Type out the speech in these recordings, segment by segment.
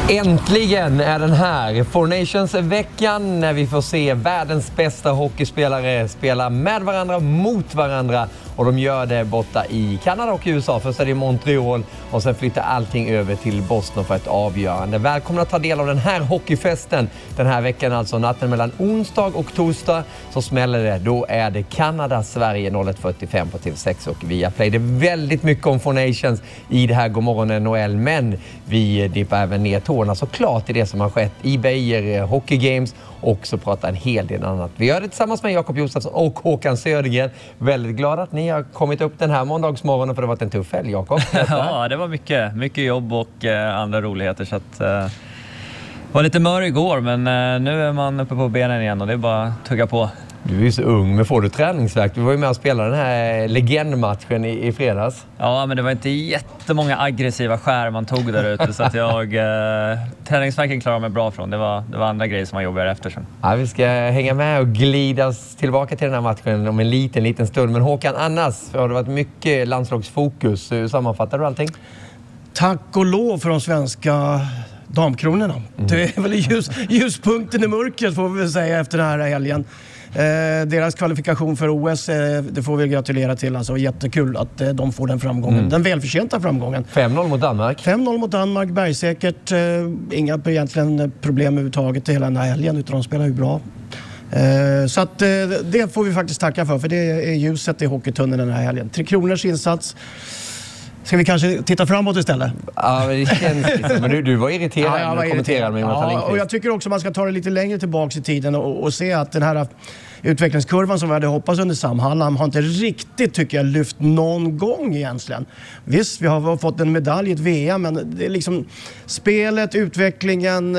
Äntligen är den här Four Nations-veckan när vi får se världens bästa hockeyspelare spela med varandra, mot varandra. Och de gör det borta i Kanada och USA. Först är det i Montreal och sen flyttar allting över till Boston för ett avgörande. Välkomna att ta del av den här hockeyfesten. Den här veckan, alltså natten mellan onsdag och torsdag, så smäller det. Då är det Kanada-Sverige 01:45 på TV6 och Viaplay. Det är väldigt mycket om Four Nations i det här Godmorgon NHL. Men vi dippar även ner tårna såklart i det som har skett i Beijer Hockey Games. Och så pratar en hel del annat. Vi gör det tillsammans med Jakob Josefsson och Håkan Södergren. Väldigt glad att ni har kommit upp den här måndagsmorgonen, för det har varit en tuff helg, Jakob. Ja, det var mycket jobb och andra roligheter, så att det var lite mör igår, men nu är man uppe på benen igen och det är bara att tugga på. Du är ju så ung, men får du träningsverk? Du var ju med och spelade den här legendmatchen i fredags. Ja, men det var inte jättemånga aggressiva skär man tog där ute, så att träningsverken klarar mig bra från. Det var andra grejer som var jobbigare efter sen. Ja, vi ska hänga med och glidas tillbaka till den här matchen om en liten stund. Men Håkan, annars har det varit mycket landslagsfokus. Hur sammanfattar du allting? Tack och lov för de svenska damkronorna. Det är väl ljuspunkten i mörkret, får vi väl säga, efter den här helgen. Deras kvalifikation för OS, det får vi gratulera till. Alltså, jättekul att de får den framgången. Den välförtjänta framgången. 5-0 mot Danmark. 5-0 mot Danmark, bergsäkert. Inga egentligen problem överhuvudtaget hela den här helgen, utan de spelar ju bra. Så att det får vi faktiskt tacka för det är ljuset i hockeytunneln den här helgen. 3 Kronors insats. Ska vi kanske titta framåt istället? Ja, det känns liksom. Men du var irriterad när du kommenterade med Jonathan Lindqvist. Och jag tycker också man ska ta det lite längre tillbaka i tiden och se att den här utvecklingskurvan som vi hade hoppats under Sam Hallam har inte riktigt, tycker jag, lyft någon gång egentligen. Visst, vi har fått en medalj i ett VM, men det är liksom spelet, utvecklingen...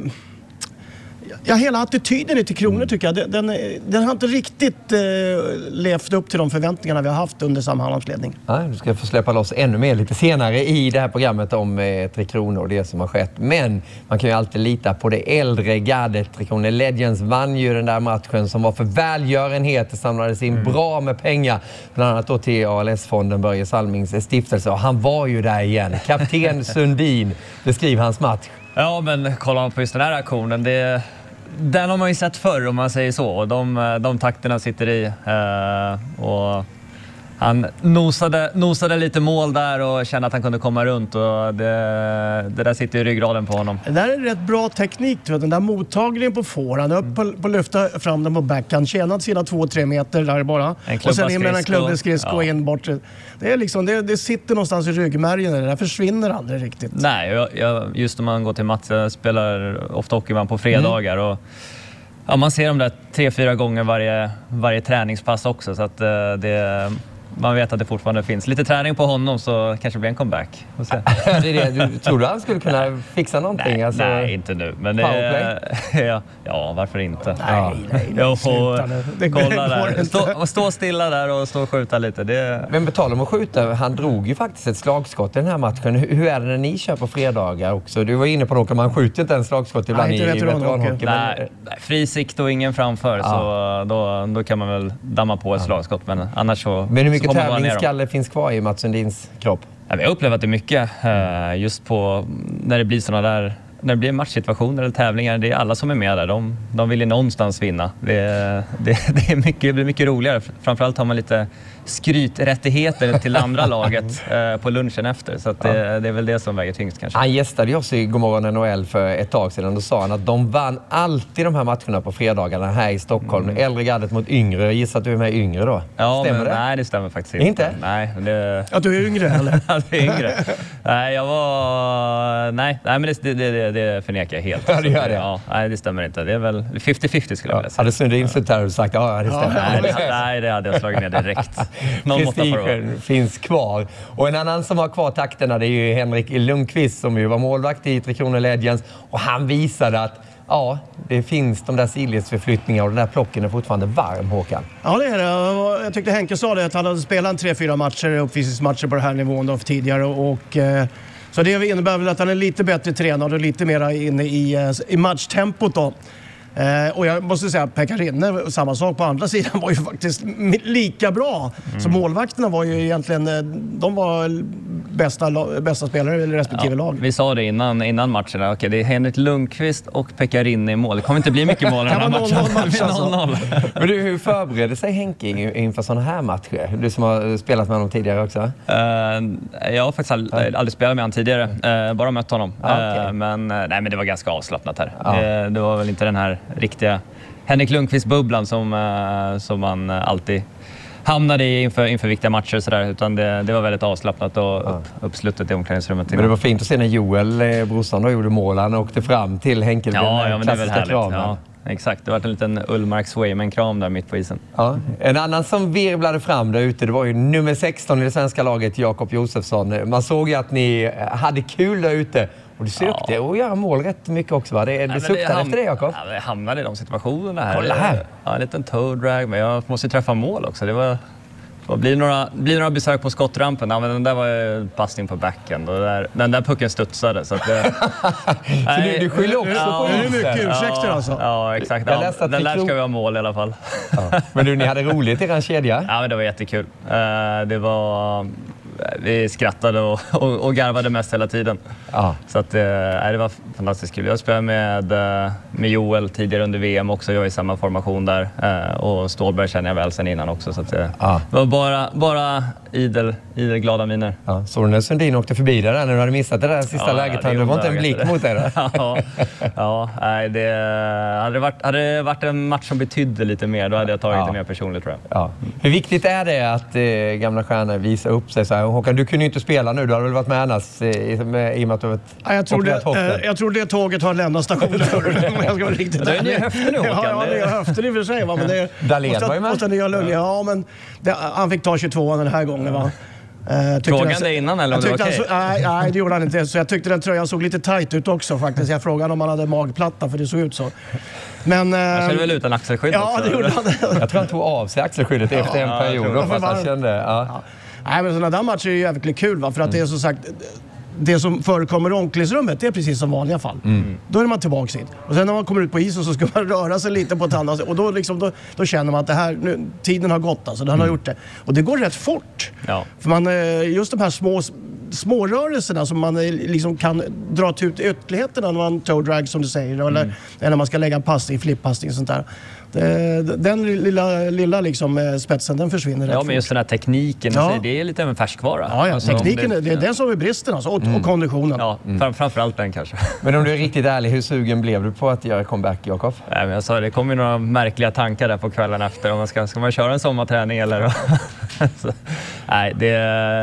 Ja, hela attityden i 3 Kronor tycker jag, den har inte riktigt levt upp till de förväntningarna vi har haft under Sam Hallams ledning. Nej, du ska få släppa loss ännu mer lite senare i det här programmet om 3 Kronor och det som har skett. Men man kan ju alltid lita på det äldre gardet. 3 Kronor Legends vann ju den där matchen som var för välgörenhet. Det samlades in bra med pengar, bland annat då till ALS-fonden, Börje Salmings stiftelse. Och han var ju där igen. Kapten Sundin beskriver hans match. Ja, men kolla man på just den här aktionen, den har man ju sett förr, om man säger så. Och de takterna sitter i. Och han nosade lite mål där och kände att han kunde komma runt. Och det där sitter i ryggraden på honom. Det där är rätt bra teknik. Den där mottagningen på forehand, upp på lyfta fram den på backhand. Tjänat sina 2-3 meter där bara. Och sen in med en klubbeskridsko och in bort. Det är liksom, det sitter någonstans i ryggmärgen. Det där försvinner aldrig riktigt. Nej, just när man går till match, jag spelar ofta hockeyman på fredagar och ja, man ser dem där 3-4 gånger varje träningspass också, så att man vet att det fortfarande finns lite träning på honom, så kanske blir en comeback. Det är det. Du tror han skulle kunna fixa någonting? Nej, alltså, nej, inte nu. Men ja, varför inte? Nej, sluta nu. Kolla där. Stå stilla där och stå och skjuta lite. Men betala om att skjuta, han drog ju faktiskt ett slagskott i den här matchen. Hur är det när ni kör på fredagar också? Du var inne på det, man skjuter inte en slagskott ibland i veteranhockey. Nej, fri sikt och ingen framför, så då kan man väl damma på ett slagskott. Men annars så... Men hur mycket tävlingsskalle finns kvar i Mats Sundins kropp? Ja, vi har upplevt det mycket, just på när det blir såna där, när det blir matchsituationer eller tävlingar. Det är alla som är med där, de vill ju någonstans vinna. Det blir mycket roligare. Framförallt har man lite skryträttigheter till andra laget på lunchen efter. Så att det är väl det som väger tyngst kanske. Han gästade ju oss i Godmorgon NHL för ett tag sedan. Då sa han att de vann alltid de här matcherna på fredagarna här i Stockholm. Äldre gardet mot yngre. Jag gissar att du är med yngre då. Ja, stämmer det? Nej, det stämmer faktiskt inte. Inte? Nej. Att du är yngre eller? Att jag är yngre. Nej, jag var... Nej, men det förnekar jag helt. Ja, det gör det. Ja, nej, det stämmer inte. Det är väl 50-50 skulle jag vilja säga. Hade Sundin suttit här och sagt ja, det stämmer. Nej, det hade jag slagit ner direkt. Prestigen finns kvar. Och en annan som har kvar takterna, det är ju Henrik Lundqvist som ju var målvakt i 3 Kronor Legends. Och han visade att det finns de där sidledsförflyttningar och den där plocken är fortfarande varm, Håkan. Ja, det är det. Jag tyckte Henke sa det, att han hade spelat 3-4 matcher, uppvisningsmatcher på den här nivån då för tidigare. Och så det innebär väl att han är lite bättre tränad och lite mer inne i matchtempot då. Och jag måste säga att Pekka Rinne, samma sak på andra sidan, var ju faktiskt lika bra. Så målvakterna var ju egentligen, de var bästa spelare i respektive lag. Vi sa det innan matcherna. Okej, det är Henrik Lundqvist och Pekka Rinne i mål. Det kommer inte bli mycket mål i den här matchen. Men du, hur förbereder sig Henke inför sådana här matcher? Du som har spelat med honom tidigare också. Jag har faktiskt aldrig spelat med honom tidigare. Bara mött honom. Okay. Men det var ganska avslappnat här. Det var väl inte den här riktiga Henrik Lundqvist-bubblan som man alltid hamnade i inför viktiga matcher och sådär, utan det var väldigt avslappnat och uppslutet i omklädningsrummet. Men det var fint att se när Joel, brorsan, då gjorde mål. Han åkte fram till Henke. Ja, men det är väl härligt. Ja, exakt, det var en liten Ullmark Swayman-kram där mitt på isen. Ja. En annan som virvlade fram där ute, det var ju nummer 16 i det svenska laget, Jakob Josefsson. Man såg ju att ni hade kul där ute. Och du sökte att göra mål rätt mycket också, va? Det suktade efter det, Jakob? Ja, jag hamnade i de situationerna här. Kolla här! Ja, en liten toe drag, men jag måste träffa mål också. Det blir några besök på skottrampen. Ja, men den där var ju passning på backen. Den där pucken studsade. Så att så du skyller också på det är mycket ursäkter alltså. Ja, exakt. Den där ska vi ha mål i alla fall. Ja. Men du, ni hade roligt i den kedja? Ja, men det var jättekul. Vi skrattade och garvade mest hela tiden. Ja. Så att, det var fantastiskt kul. Jag spelade med Joel tidigare under VM också. Jag är i samma formation där. Och Stålberg känner jag väl sen innan också. Så att, det var bara idel glada miner. Ja. Så när Sundin åkte förbi där när du hade missat det där sista läget. Det var inte en blick mot dig där. Hade det varit en match som betydde lite mer, då hade jag tagit det mer personligt, tror jag. Ja. Hur viktigt är det att gamla stjärnor visar upp sig så här? Håkan, du kunde ju inte spela nu. Du hade väl varit med annars i och med att du jag tror det tåget har lämnat stationen. Jag ska vara riktigt ärlig. Det är höften nu, Håkan. Ja, det är höften i och för sig. Va? Men det Dahlén var ju med. Ja, men han fick ta 22 den här gången, va? Frågade det innan eller om det var okej? Nej, det gjorde han inte. Så jag tyckte den tröjan såg lite tajt ut också faktiskt. Jag frågade om han hade magplatta, för det såg ut så. Men, jag kände väl utan axelskydd också. Ja, det gjorde han. Jag tror han tog av sig axelskyddet efter en period. Fast han kände... Nej, men sådana där matcher är ju jävligt kul, va? För att det är som sagt... Det som förekommer i omklädningsrummet, det är precis som vanliga fall. Då är man tillbaka hit. Och sen när man kommer ut på isen så ska man röra sig lite på ett annat sätt. Och då känner man att det här, tiden har gått, alltså. Den har gjort det. Och det går rätt fort. Ja. För just de här små rörelserna som man liksom kan dra ut ytterligheterna när man toe drag, som du säger. Eller när man ska lägga en passning, flippassning och sånt där. Den lilla liksom, spetsen, den försvinner rätt fort. Men just den här tekniken, det är lite en färskvara. Ja, alltså, tekniken, det är den som är bristen, alltså, och konditionen. Ja, framförallt den kanske. Men om du är riktigt ärlig, hur sugen blev du på att göra comeback, Jakob? Nej, men jag sa, det kom ju några märkliga tankar där på kvällen efter. Om ska man köra en sommarträning eller? Så, nej, det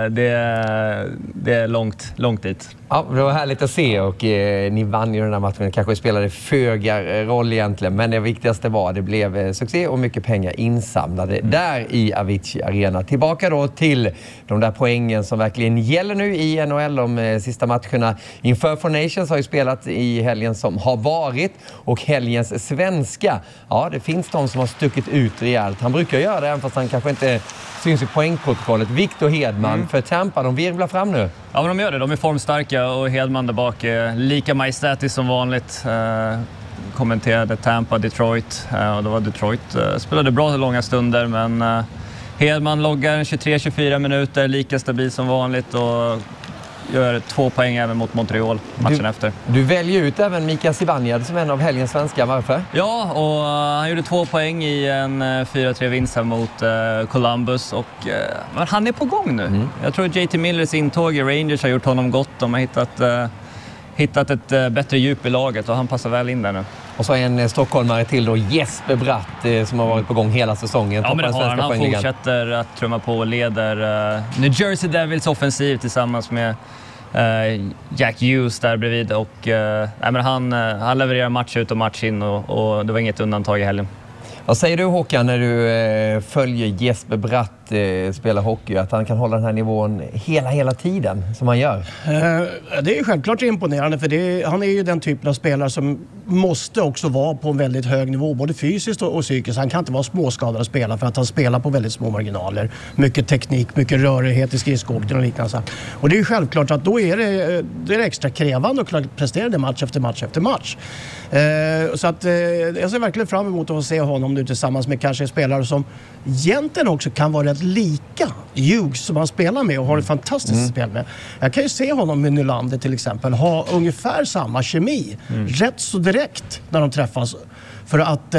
är långt dit. Ja, det var härligt att se, och ni vann ju den här matchen. Kanske spelade föga roll egentligen, men det viktigaste var att det blev succé och mycket pengar insamlade där i Avicii Arena. Tillbaka då till de där poängen som verkligen gäller nu i NHL. De sista matcherna inför Four Nations har ju spelat i helgen som har varit, och helgens svenska. Ja, det finns de som har stuckit ut rejält. Han brukar göra det, även fast han kanske inte syns i poängprotokollet. Victor Hedman för Tampa, de virvlar fram nu. Ja, men de gör det. De är formstarka, och Hedman där bak är lika majestätisk som vanligt. Kommenterade Tampa, Detroit. Och då var Detroit spelade bra långa stunder, men Hedman loggar 23-24 minuter, lika stabil som vanligt, och gör 2 poäng även mot Montreal matchen efter. Du väljer ut även Mikael Zibanejad som en av helgens svenska. Varför? Ja, och han gjorde 2 poäng i en 4-3-vinst här mot Columbus, och men han är på gång nu. Jag tror att JT Millers intåg i Rangers har gjort honom gott. De har hittat ett bättre djup i laget, och han passar väl in där nu. Och så en stockholmare till då, Jesper Bratt, som har varit på gång hela säsongen. Ja, men det har han. Han fortsätter att trumma på och leder New Jersey Devils offensiv tillsammans med Jack Hughes där bredvid. Och men han levererar match ut och match in, och det var inget undantag i helgen. Vad säger du, Håkan, när du följer Jesper Bratt spela hockey, att han kan hålla den här nivån hela tiden som han gör? Det är ju självklart imponerande, för han är ju den typen av spelare som måste också vara på en väldigt hög nivå, både fysiskt och psykiskt. Han kan inte vara småskadad och spela, för att han spelar på väldigt små marginaler. Mycket teknik, mycket rörighet i skridskoåkning och liknande. Och det är ju självklart att då är det extra krävande att kunna prestera det match efter match. Så att jag ser verkligen fram emot att se honom nu tillsammans med kanske spelare som egentligen också kan vara rätt lika Hughes, som han spelar med och har ett fantastiskt spel med. Jag kan ju se honom med Nylander till exempel ha ungefär samma kemi rätt så direkt när de träffas, för att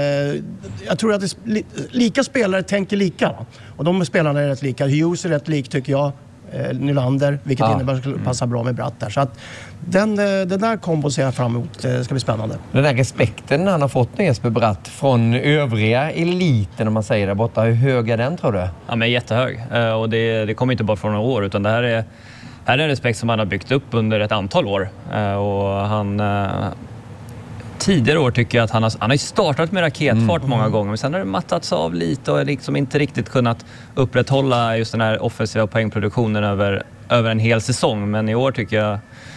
jag tror att lika spelare tänker lika, och de spelarna är rätt lika. Hughes är rätt lik, tycker jag, Nylander, vilket innebär att det skulle passa bra med Bratt där. Så att den där kombon ser jag fram emot. Det ska bli spännande. Den där respekten han har fått med Jesper Bratt från övriga eliten, om man säger där borta, hur hög är den, tror du? Ja, men jättehög. Och det kommer inte bara från några år, utan det här är en respekt som han har byggt upp under ett antal år. Och han... Tidigare år tycker jag att han har startat med raketfart många gånger, men sen har det mattats av lite och liksom inte riktigt kunnat upprätthålla just den här offensiva poängproduktionen över en hel säsong. Men i år tycker jag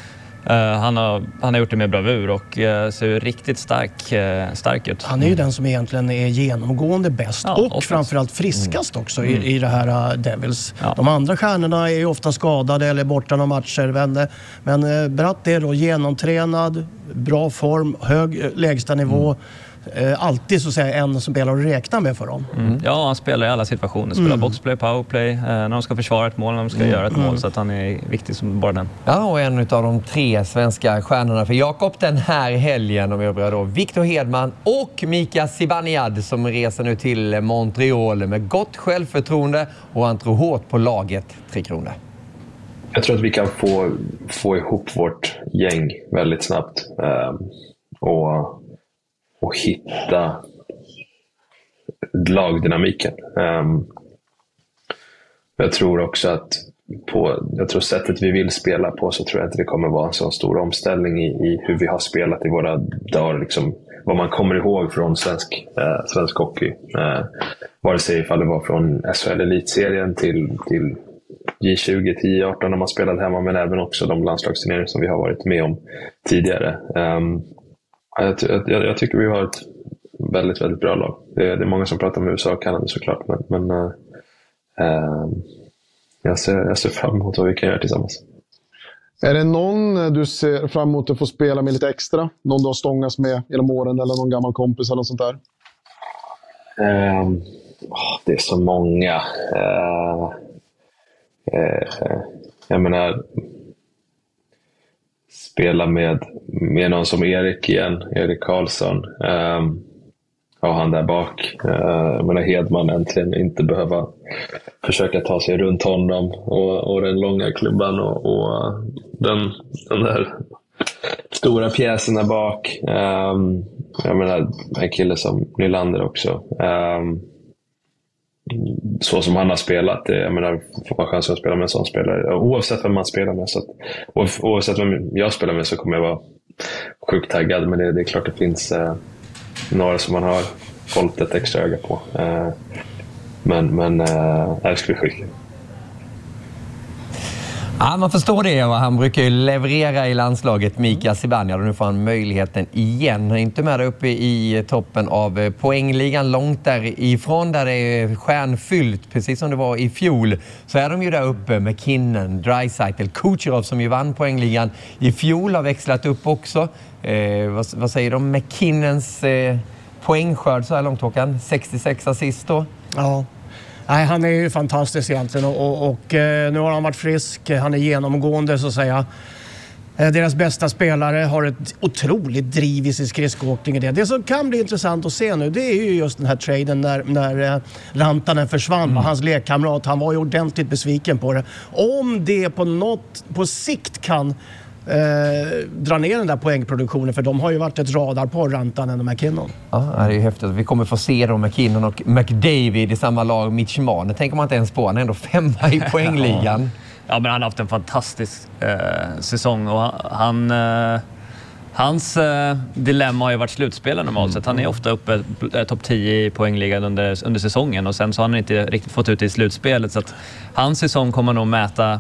han har gjort det med bravur och ser riktigt stark ut. Han är ju den som egentligen är genomgående bäst och framförallt friskast också i det här Devils. Ja. De andra stjärnorna är ju ofta skadade eller borta några matcher, men Bratt är då genomtränad, bra form, hög lägsta nivå. Alltid så att säga en som spelar och räknar med för dem. Ja, han spelar i alla situationer. Spelar boxplay, powerplay, när de ska försvara ett mål, när de ska göra ett mål. Så att han är viktig som bara den. Ja, och en av de 3 svenska stjärnorna för Jakob den här helgen, om jag börjar då, Victor Hedman och Mika Zibanejad, som reser nu till Montreal med gott självförtroende, och han tror hårt på laget 3 Kronor. Jag tror att vi kan få ihop vårt gäng väldigt snabbt och hitta lagdynamiken. Jag tror också att jag tror sättet vi vill spela på, så tror jag inte det kommer vara en så stor omställning i hur vi har spelat i våra dagar. Liksom, vad man kommer ihåg från svensk hockey. Vare sig ifall det var från SHL-elitserien till J20, 10-18 när man spelade hemma, men även också de landslagsturneringar som vi har varit med om tidigare. Jag tycker vi har ett väldigt, väldigt bra lag. Det är många som pratar om USA och Kanada såklart, men jag ser fram emot vad vi kan göra tillsammans. Är det någon du ser fram emot att få spela med lite extra? Någon du har stångats med genom åren, eller någon gammal kompis eller något sånt där? Det är så många. Jag menar, spela med någon som Erik igen, Erik Karlsson, och han där bak. Jag menar, Hedman äntligen inte behöva försöka ta sig runt honom och den långa klubban och den där stora pjäsen där bak. Jag menar, en kille som Nylander också. Så som han har spelat, jag menar, får man chansen att spela med en sån spelare, oavsett vem man spelar med, så att, oavsett vem jag spelar med, så kommer jag vara sjukt taggad. Men det är klart det finns några som man har hållit ett extra öga på, men det ska bli skickligt. Ja, man förstår det, och han brukar ju leverera i landslaget, Mika Zibanejad, och nu får han möjligheten igen. Han är inte med där uppe i toppen av poängligan, långt därifrån där det är stjärnfyllt, precis som det var i fjol. Så är de ju där uppe med McKinnon, Draisaitl, Kucherov som ju vann poängligan i fjol, har växlat upp också. Vad säger de? McKinnons poängskörd så här långt, Håkan? 66 assist då? Ja. Nej, han är ju fantastisk egentligen och nu har han varit frisk. Han är genomgående så att säga. Deras bästa spelare har ett otroligt driv i sin skridskoåkning. Det som kan bli intressant att se nu, det är ju just den här traden när Rantanen försvann. Hans lekkamrat, han var ju ordentligt besviken på det. Om det på sikt kan dra ner den där poängproduktionen, för de har ju varit ett radarpar, Rantanen och McKinnon. Ja, det är ju häftigt. Vi kommer få se då McKinnon och McDavid i samma lag, Mitch Marner. Tänker man inte ens på, han är ändå 5 i poängligan. Ja, men han har haft en fantastisk säsong, och han Hans dilemma har ju varit slutspelare normalt sett. Han är ofta uppe topp 10 i poängligan under säsongen och sen så har han inte riktigt fått ut i slutspelet. Så att hans säsong kommer nog mäta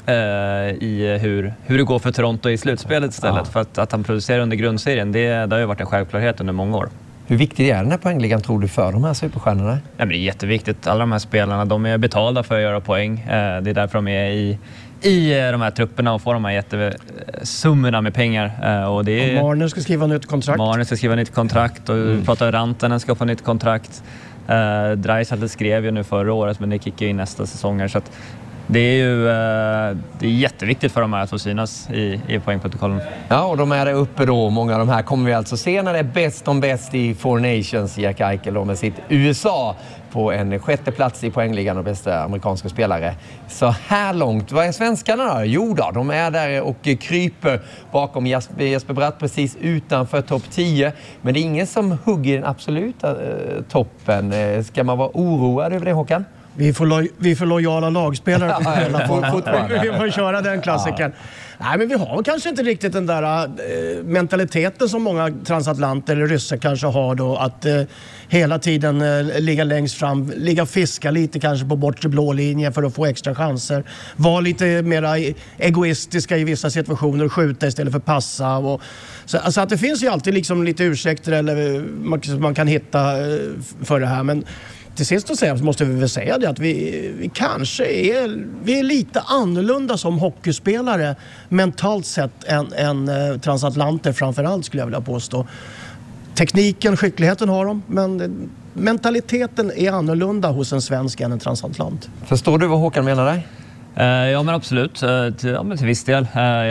i hur det går för Toronto i slutspelet istället. För att han producerar under grundserien, det har ju varit en självklarhet under många år. Hur viktig är den här poängligan tror du för de här superstjärnorna? Ja, men det är jätteviktigt. Alla de här spelarna, de är betalda för att göra poäng. Det är därför de är i de här trupperna och får de här jättesummorna med pengar. Och det är, Marner ska skriva nytt kontrakt. Marner ska skriva nytt kontrakt och vi pratar Rantanen ska få nytt kontrakt. Dreisaitl skrev ju nu förra året men det kickar in nästa säsong här, så att det är ju det är jätteviktigt för de här att få synas i poängprotokollen. Ja, och de är där uppe då. Många av de här kommer vi alltså se när det är bäst om bäst i Four Nations. Jack Eichel då med sitt USA på en 6:e plats i poängligan och bästa amerikanska spelare. Så här långt, vad är svenskarna då? Jo då, de är där och kryper bakom Jesper Bratt precis utanför topp 10. Men det är ingen som hugger den absoluta toppen. Ska man vara oroad över det, Håkan? Vi är för lojala lagspelare. Vi får köra den klassiken. Nej, men vi har kanske inte riktigt den där mentaliteten som många transatlanter eller ryssar kanske har då, att hela tiden ligga längst fram, ligga och fiska lite kanske på bortre blå linjen för att få extra chanser. Vara lite mer egoistiska i vissa situationer och skjuta istället för passa. Och, så att det finns ju alltid liksom lite ursäkter eller man kan hitta för det här, men till sist så måste vi väl säga det att vi kanske är lite annorlunda som hockeyspelare mentalt sett än transatlanter framförallt, skulle jag vilja påstå. Tekniken, skickligheten har de, men mentaliteten är annorlunda hos en svensk än en transatlant. Förstår du vad Håkan menar där? Ja, men absolut. Till viss del.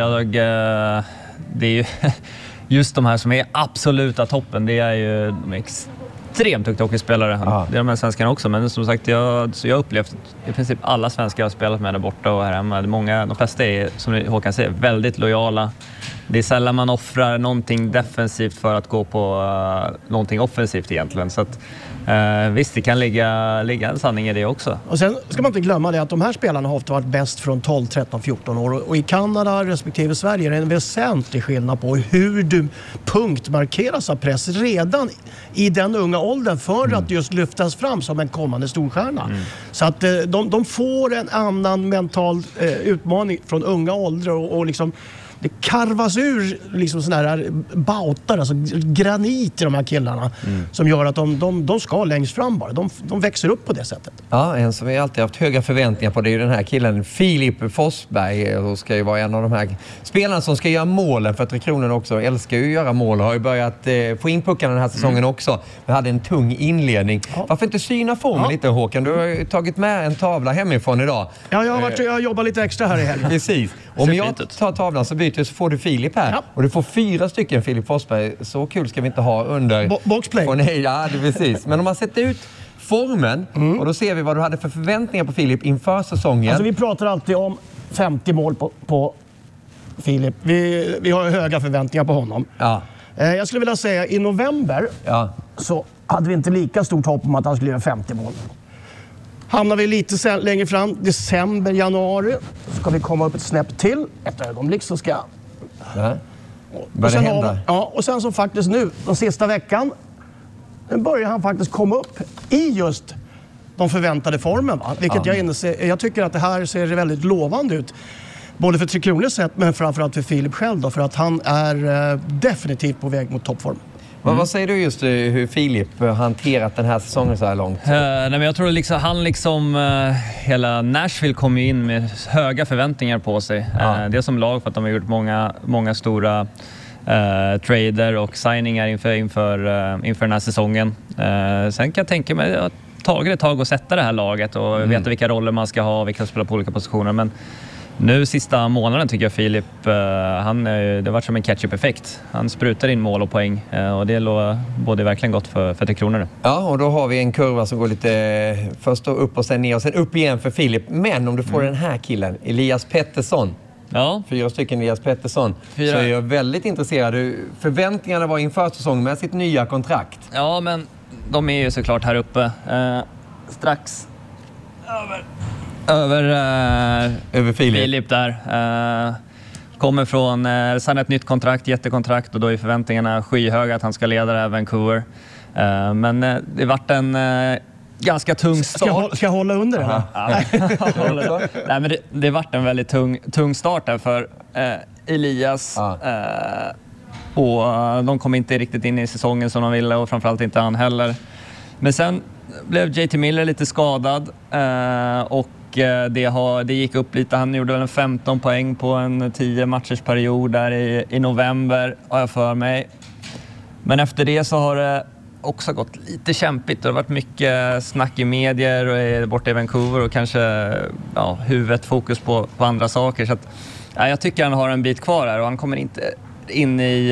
Det är ju just de här som är absoluta toppen, det är ju de extremt duktiga hockeyspelare. Det är de här svenskarna också, men som sagt, jag har upplevt i princip alla svenskar har spelat med där borta och här hemma. De flesta är, som Håkan säger, väldigt lojala. Det är sällan man offrar någonting defensivt för att gå på någonting offensivt egentligen. Så att, visst, det kan ligga en sanning i det också. Och sen ska man inte glömma det att de här spelarna har ofta varit bäst från 12, 13, 14 år. Och i Kanada respektive Sverige är det en väsentlig skillnad på hur du punktmarkeras av press redan i den unga åldern för att just lyftas fram som en kommande storstjärna. Så att de får en annan mental utmaning från unga åldrar och liksom det karvas ur liksom såna här bautar, alltså granit i de här killarna som gör att de ska längst fram bara. De växer upp på det sättet. Ja, en som vi alltid haft höga förväntningar på, det är ju den här killen Filip Forsberg, och ska ju vara en av de här spelarna som ska göra målen, för att Tre Kronor också älskar ju att göra mål och har ju börjat få in puckarna den här säsongen också. Vi hade en tung inledning. Ja. Varför inte syna formen lite, Håkan? Du har ju tagit med en tavla hemifrån idag. Ja, jag jobbar lite extra här i helgen. Precis. Om jag tar tavlan så byter så får du Filip här. Ja. Och du får 4 stycken Filip Forsberg. Så kul ska vi inte ha under... Boxplay. Ja, det är precis. Men om man sätter ut formen och då ser vi vad du hade för förväntningar på Filip inför säsongen. Alltså vi pratar alltid om 50 mål på Filip. Vi har höga förväntningar på honom. Ja. Jag skulle vilja säga i november så hade vi inte lika stort hopp om att han skulle göra 50 mål. Hamnar vi lite längre fram, december, januari, så ska vi komma upp ett snäpp till. Ett ögonblick så ska... Och sen så faktiskt nu, den sista veckan, börjar han faktiskt komma upp i just de förväntade formen. Va? Vilket jag tycker att det här ser väldigt lovande ut. Både för Tre Kronors sätt, men framförallt för Filip själv då, för att han är definitivt på väg mot toppform. Vad säger du just hur Filip hanterat den här säsongen så här långt? Nej, men jag tror han hela Nashville kom ju in med höga förväntningar på sig. Det som lag för att de har gjort många stora trader och signingar inför den här säsongen. Sen kan jag tänka mig att tagit ett tag att sätta det här laget och veta vilka roller man ska ha och vilka spelar på olika positioner, men nu sista månaden tycker jag Filip, det har varit som en catch-up-effekt. Han sprutar in mål och poäng och det både verkligen gott för Tre Kronor. Ja, och då har vi en kurva som går lite först upp och sen ner och sen upp igen för Filip. Men om du får den här killen, Elias Pettersson. Ja. 4 stycken Elias Pettersson. 4. Så är jag väldigt intresserad. Förväntningarna var inför säsongen med sitt nya kontrakt. Ja, men de är ju såklart här uppe. Strax över Filip där. Kommer från ett nytt kontrakt, jättekontrakt, och då är förväntningarna skyhöga att han ska leda det här Vancouver. Men det vart en ganska tung start. Ska jag hålla under det? Nej, men det vart en väldigt tung start där för Elias. Och de kom inte riktigt in i säsongen som de ville, och framförallt inte han heller. Men sen blev JT Miller lite skadad och det gick upp lite. Han gjorde väl en 15 poäng på en 10 matchers period där i november, har jag för mig. Men efter det så har det också gått lite kämpigt. Det har varit mycket snack i medier och borta i Vancouver, och kanske huvudet fokus på andra saker. Så att, jag tycker han har en bit kvar här, och han kommer inte in i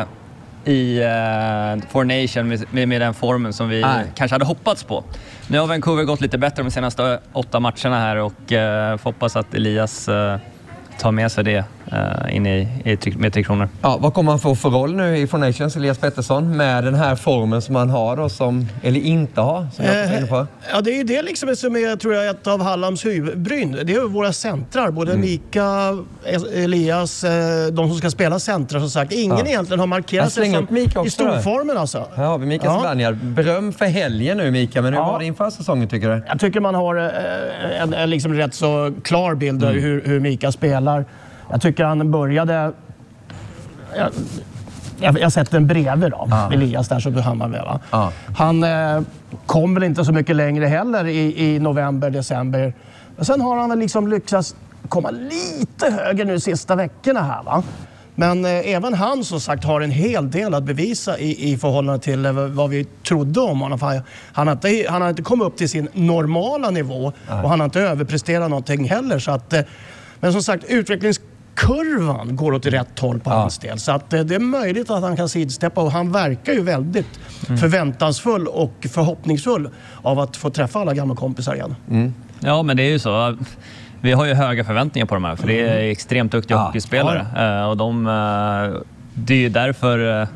Four Nation med den formen som vi kanske hade hoppats på. Nu har Vancouver gått lite bättre de senaste 8 matcherna här, och får hoppas att Elias tar med sig det in med 3 kronor. Ja, vad kommer han få för roll nu i Four Nations, Elias Pettersson, med den här formen som han har då, eller inte har, som jag är inne på? Ja, det är ju det liksom som är, tror jag, ett av Hallands huvudbryn. Det är ju våra centrar, både Mika, Elias, de som ska spela centrar, som sagt. Ingen egentligen har markerat sig i storformen alltså. Här har vi Mika Zibanejad. Beröm för helgen nu, Mika, men hur var det inför säsongen, tycker du? Jag tycker man har en liksom rätt så klar bild av hur Mika spelar. Jag tycker han började... Jag sätter en bredvid då, Elias där som du hamnar med. Va? Han kom väl inte så mycket längre heller i november, december. Men sen har han väl liksom lyckats komma lite högre nu sista veckorna här. Va? Men även han, som sagt, har en hel del att bevisa i förhållande till vad vi trodde om honom. Han har inte kommit upp till sin normala nivå, och han har inte överpresterat någonting heller. Så att, men som sagt, utvecklingskurvan går åt rätt håll på hans del. Så att det är möjligt att han kan sidsteppa, och han verkar ju väldigt förväntansfull och förhoppningsfull av att få träffa alla gamla kompisar igen. Ja, men det är ju så. Vi har ju höga förväntningar på de här, för det är extremt duktiga hockeyspelare. Och det är ju därför...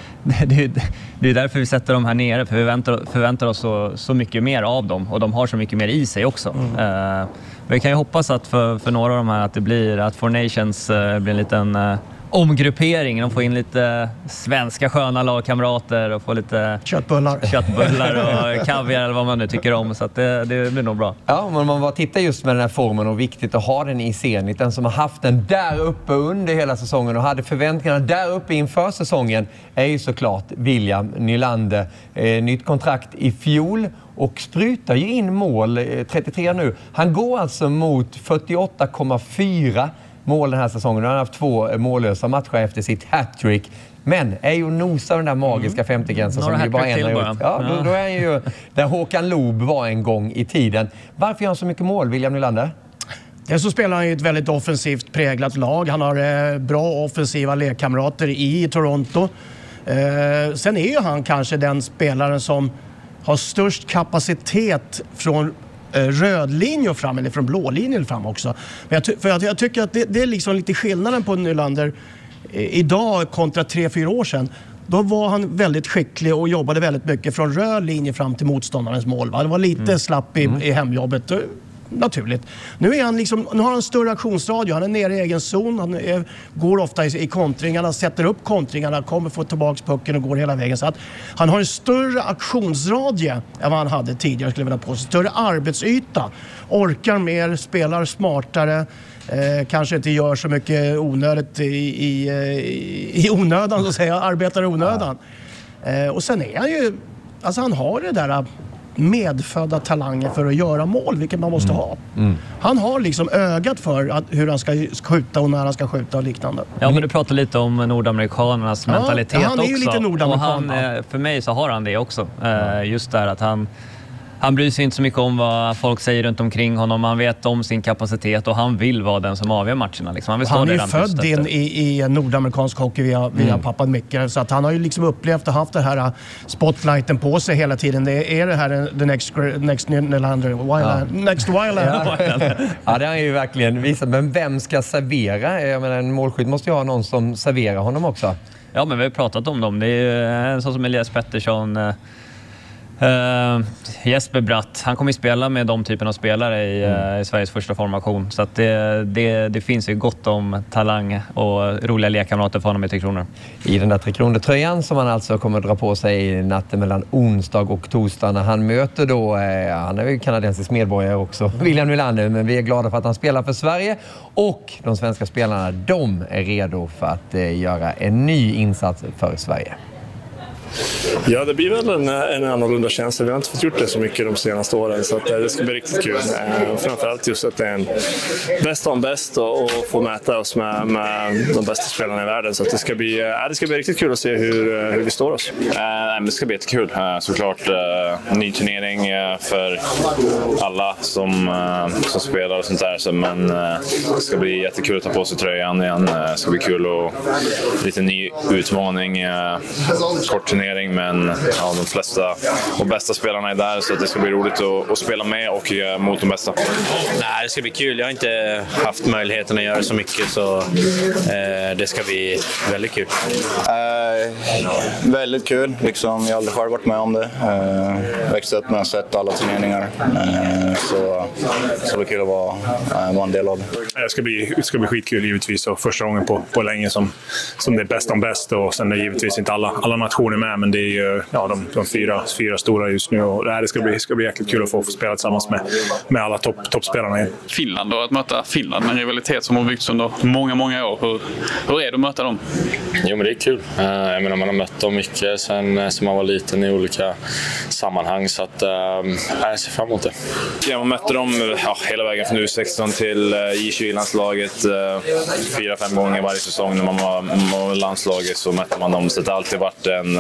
Det är därför vi sätter dem här nere, för vi förväntar oss så mycket mer av dem, och de har så mycket mer i sig också. Vi kan ju hoppas att för några av de här att Four Nations blir en liten omgruppering. De får in lite svenska sköna lagkamrater och får lite köttbullar och kaviar eller vad man nu tycker om. Så att det blir nog bra. Ja, men man bara tittar just med den här formen, och viktigt att ha den i Zenit. Den som har haft den där uppe under hela säsongen och hade förväntningarna där uppe inför säsongen är ju såklart William Nylander. Nytt kontrakt i fjol och sprutar ju in mål, 33 nu. Han går alltså mot 48,4 mål den här säsongen. Han har haft 2 mållösa matcher efter sitt hattrick. Men är ju nosar den där magiska 50-gränsen som ju bara en har gjort. Då är han ju där Håkan Loob var en gång i tiden. Varför gör han så mycket mål, William Nylander? Så spelar han i ett väldigt offensivt präglat lag. Han har bra offensiva lekkamrater i Toronto. Sen är ju han kanske den spelaren som har störst kapacitet från röd linje fram, eller från blå linje fram också. Men jag tycker att det är liksom lite skillnaden på Nylander idag kontra 3-4 år sedan. Då var han väldigt skicklig och jobbade väldigt mycket från röd linje fram till motståndarens mål. Va? Det var lite slapp i hemjobbet. Naturligt. Nu har han en större aktionsradio. Han är nere i egen zon. Han går ofta i kontringarna, sätter upp kontringarna, kommer få tillbaka pucken och går hela vägen. Så att han har en större aktionsradie än vad han hade tidigare, skulle jag vilja påstå. Större arbetsyta. Orkar mer, spelar smartare. Kanske inte gör så mycket onödigt i onödan, så att säga. Arbetar i onödan. Och sen är han ju... Alltså han har det där... medfödda talanger för att göra mål, vilket man måste ha. Han har liksom ögat för hur han ska skjuta och när han ska skjuta och liknande. Ja, men du pratar lite om nordamerikanernas mentalitet också. Han är ju lite nordamerikan. Och för mig så har han det också. Just där att han bryr sig inte så mycket om vad folk säger runt omkring honom. Han vet om sin kapacitet och han vill vara den som avgör matcherna. Liksom. Han är ju född in i nordamerikansk hockey via pappa Micke. Så att han har ju liksom upplevt och haft det här spotlighten på sig hela tiden. Det är det här the next Nylander, next Wildland. Ja, det har ju verkligen visat. Men vem ska servera? Jag menar, en målskytt måste ju ha någon som serverar honom också. Ja, men vi har pratat om dem. Det är ju en sån som Elias Pettersson... Jesper Bratt, han kommer ju spela med de typen av spelare i Sveriges första formation. Så att det finns ju gott om talang och roliga lekkamrater för honom i 3 Kronor. I den där 3 Kronor-tröjan som han alltså kommer att dra på sig natten mellan onsdag och torsdag när han möter då, han är ju kanadensisk medborgare också, William Nylander, men vi är glada för att han spelar för Sverige och de svenska spelarna, de är redo för att göra en ny insats för Sverige. Ja, det blir väl en annorlunda känsla. Vi har inte fått gjort det så mycket de senaste åren, så att det ska bli riktigt kul. Framförallt just att det är en bäst om bäst och få mäta oss med de bästa spelarna i världen. Så att det ska bli riktigt kul att se hur vi står oss. Det ska bli jättekul. Såklart ny turnering för alla som spelar och sånt där. Men det ska bli jättekul att ta på sig tröjan igen. Det ska bli kul och lite ny utmaning. Kort turnering, men de flesta och bästa spelarna är där, så att det ska bli roligt att spela med och mot de bästa. Nej, det ska bli kul. Jag har inte haft möjligheten att göra så mycket, så det ska bli väldigt kul. Väldigt kul. Liksom, jag har aldrig själv varit med om det. Växt upp med att sett alla turneringar. Så det ska bli kul att vara en del av det. Det ska bli skitkul givetvis, och första gången på länge som det är bäst om bäst, och sen är givetvis inte alla nationer med, men det är ju de fyra stora just nu, och det ska bli jäkligt kul att få spela tillsammans med alla toppspelarna igen. Finland, och att möta Finland, en rivalitet som har byggts under många år. Hur är det att möta dem? Jo, men det är kul. Jag menar, man har mött dem mycket sen som man var liten i olika sammanhang, så att jag ser fram emot det. Ja, man mötte dem hela vägen från U16 till J20-landslaget 4-5 gånger varje säsong. När man var landslaget så mötte man dem, så det har alltid varit en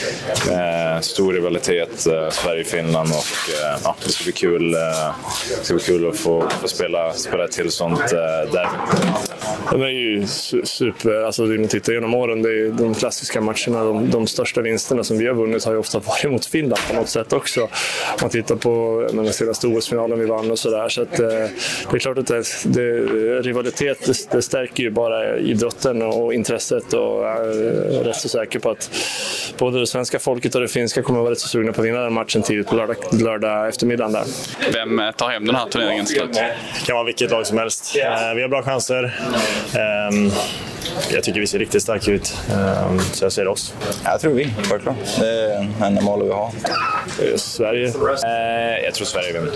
stor rivalitet, Sverige-Finland, och det ska bli kul. Det ska bli kul att få spela ett till sånt där. Det är ju super, alltså när man tittar genom åren, det är de klassiska matcherna, de största vinsterna som vi har vunnit har ju ofta varit mot Finland på något sätt också. Man tittar på den senaste OS-finalen vi vann och sådär, så att det är klart att rivalitet det stärker ju bara idrotten och intresset, och jag är rätt så säker på att både det svenska folket och det finska kommer att vara rätt så sugna på att vinna den matchen tidigt på lördag eftermiddagen där. Vem tar hem den här turneringen? Det kan vara vilket lag som helst. Vi har bra chanser. Jag tycker vi ser riktigt starka ut, så jag ser oss. Jag tror vi, självklart. Det är en enda mål vi har. Sverige. Jag tror Sverige vinner.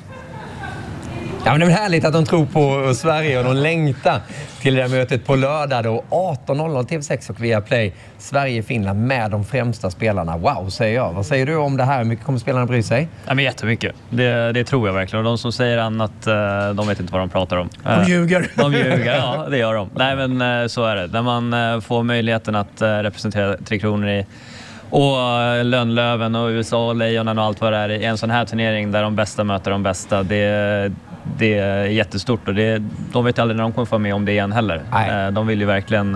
Ja, men det är härligt att de tror på Sverige och de längtar till det där mötet på lördag då 18.00 TV6 och Viaplay. Sverige-Finland med de främsta spelarna. Wow, säger jag. Vad säger du om det här? Hur mycket kommer spelarna bry sig? Ja, men jättemycket. Det tror jag verkligen. Och de som säger annat, de vet inte vad de pratar om. De ljuger. De ljuger, ja, det gör de. Nej, men så är det. När man får möjligheten att representera 3 Kronor och Lönnlöven och USA och Lejonen och allt vad det är i en sån här turnering där de bästa möter de bästa, det är jättestort, och de vet aldrig när de kommer få med om det igen heller. De vill ju verkligen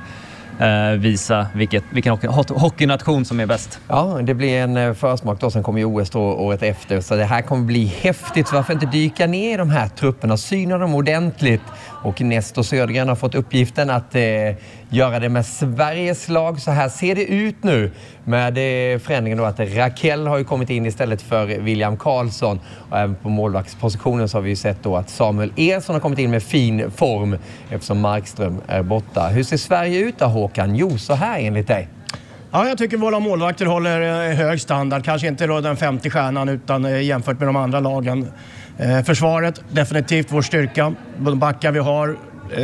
visa vilken hockeynation som är bäst. Ja, det blir en försmak då. Sen kommer ju OS då året efter, så det här kommer bli häftigt. Så varför inte dyka ner i de här trupperna, syna dem ordentligt. Och Nestor Södergren har fått uppgiften att göra det med Sveriges lag. Så här ser det ut nu med förändringen då att Rakell har ju kommit in istället för William Karlsson. Och även på målvaktspositionen så har vi ju sett då att Samuel Ersson har kommit in med fin form eftersom Markström är borta. Hur ser Sverige ut då, Håkan? Jo, så här enligt dig. Ja, jag tycker våra målvakter håller hög standard. Kanske inte då den 50-stjärnan utan jämfört med de andra lagen. Försvaret, definitivt vår styrka. De backar vi har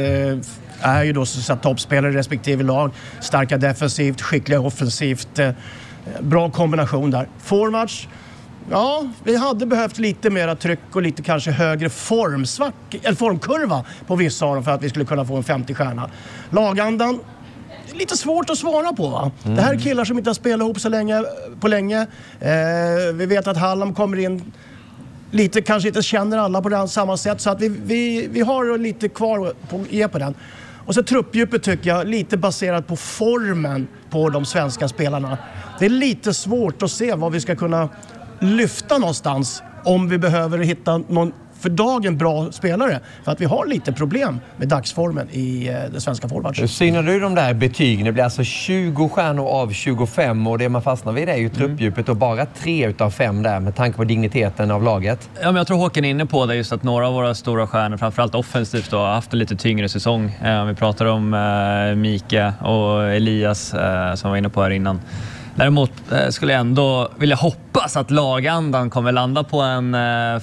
är ju då så toppspelare i respektive lag. Starka defensivt, skickliga offensivt. Bra kombination där. Forwards, ja, vi hade behövt lite mera tryck och lite kanske högre formkurva på vissa av dem för att vi skulle kunna få en 50-stjärna. Lagandan, lite svårt att svara på, va? Det här är killar som inte har spelat ihop så länge. Vi vet att Hallam kommer in lite, kanske inte känner alla på samma sätt, så att vi har lite kvar på den. Och så truppdjupet tycker jag lite baserat på formen på de svenska spelarna. Det är lite svårt att se vad vi ska kunna lyfta någonstans om vi behöver hitta någon för dagen bra spelare. För att vi har lite problem med dagsformen i det svenska forwards. Hur synar du de där betygen? Det blir alltså 20 stjärnor av 25 och det man fastnar vid är ju truppdjupet och bara 3 utav 5 där med tanke på digniteten av laget. Ja, men jag tror Håkan är inne på det, just att några av våra stora stjärnor, framförallt offensivt då, har haft en lite tyngre säsong. Vi pratar om Mika och Elias som var inne på här innan. Däremot skulle jag ändå vilja hoppas att lagandan kommer landa på en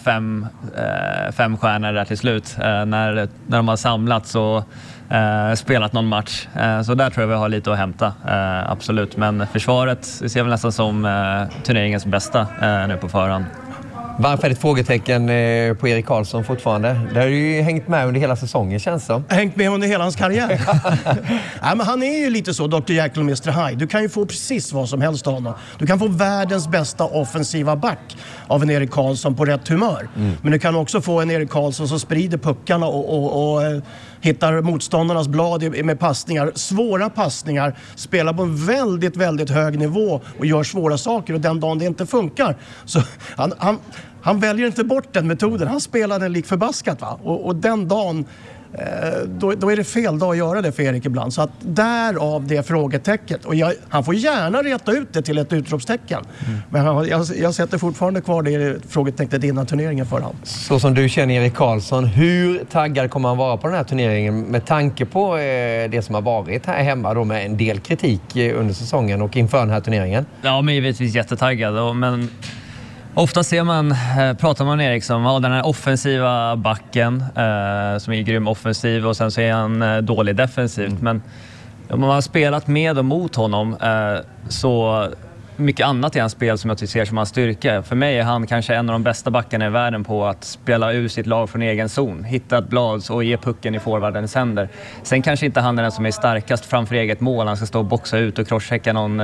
5 stjärnor där till slut. När de har samlats och spelat någon match. Så där tror jag vi har lite att hämta, absolut. Men försvaret ser väl nästan som turneringens bästa nu på förhand. Varför är det ett frågetecken på Erik Karlsson fortfarande? Det har ju hängt med under hela säsongen, känns det. Hängt med under hela hans karriär. Ja, men han är ju lite så, Dr. Jekyll och Mr. Hyde. Du kan ju få precis vad som helst av honom. Du kan få världens bästa offensiva back av en Erik Karlsson på rätt humör. Men du kan också få en Erik Karlsson som sprider puckarna och hittar motståndarnas blad med passningar. Svåra passningar. Spelar på en väldigt, väldigt hög nivå och gör svåra saker. Och den dagen det inte funkar så han väljer inte bort den metoden. Han spelar den lik förbaskat, va? Och den dagen, då är det fel dag att göra det för Erik ibland. Så att därav det frågetecket. Och han får gärna reta ut det till ett utropstecken. Men jag sätter fortfarande kvar det frågetecknet innan turneringen för han. Så som du känner Erik Karlsson, hur taggad kommer han vara på den här turneringen med tanke på det som har varit här hemma då med en del kritik under säsongen och inför den här turneringen? Ja, men givetvis jättetaggad. Men ofta pratar man om Erik som den här offensiva backen som är grym offensiv och sen så är han dålig defensivt. Men om man har spelat med och mot honom så mycket annat i hans spel som jag ser som hans styrka. För mig är han kanske en av de bästa backarna i världen på att spela ur sitt lag från egen zon. Hitta ett blad och ge pucken i forwardens händer. Sen kanske inte han är den som är starkast framför eget mål. Han ska stå och boxa ut och crosschecka någon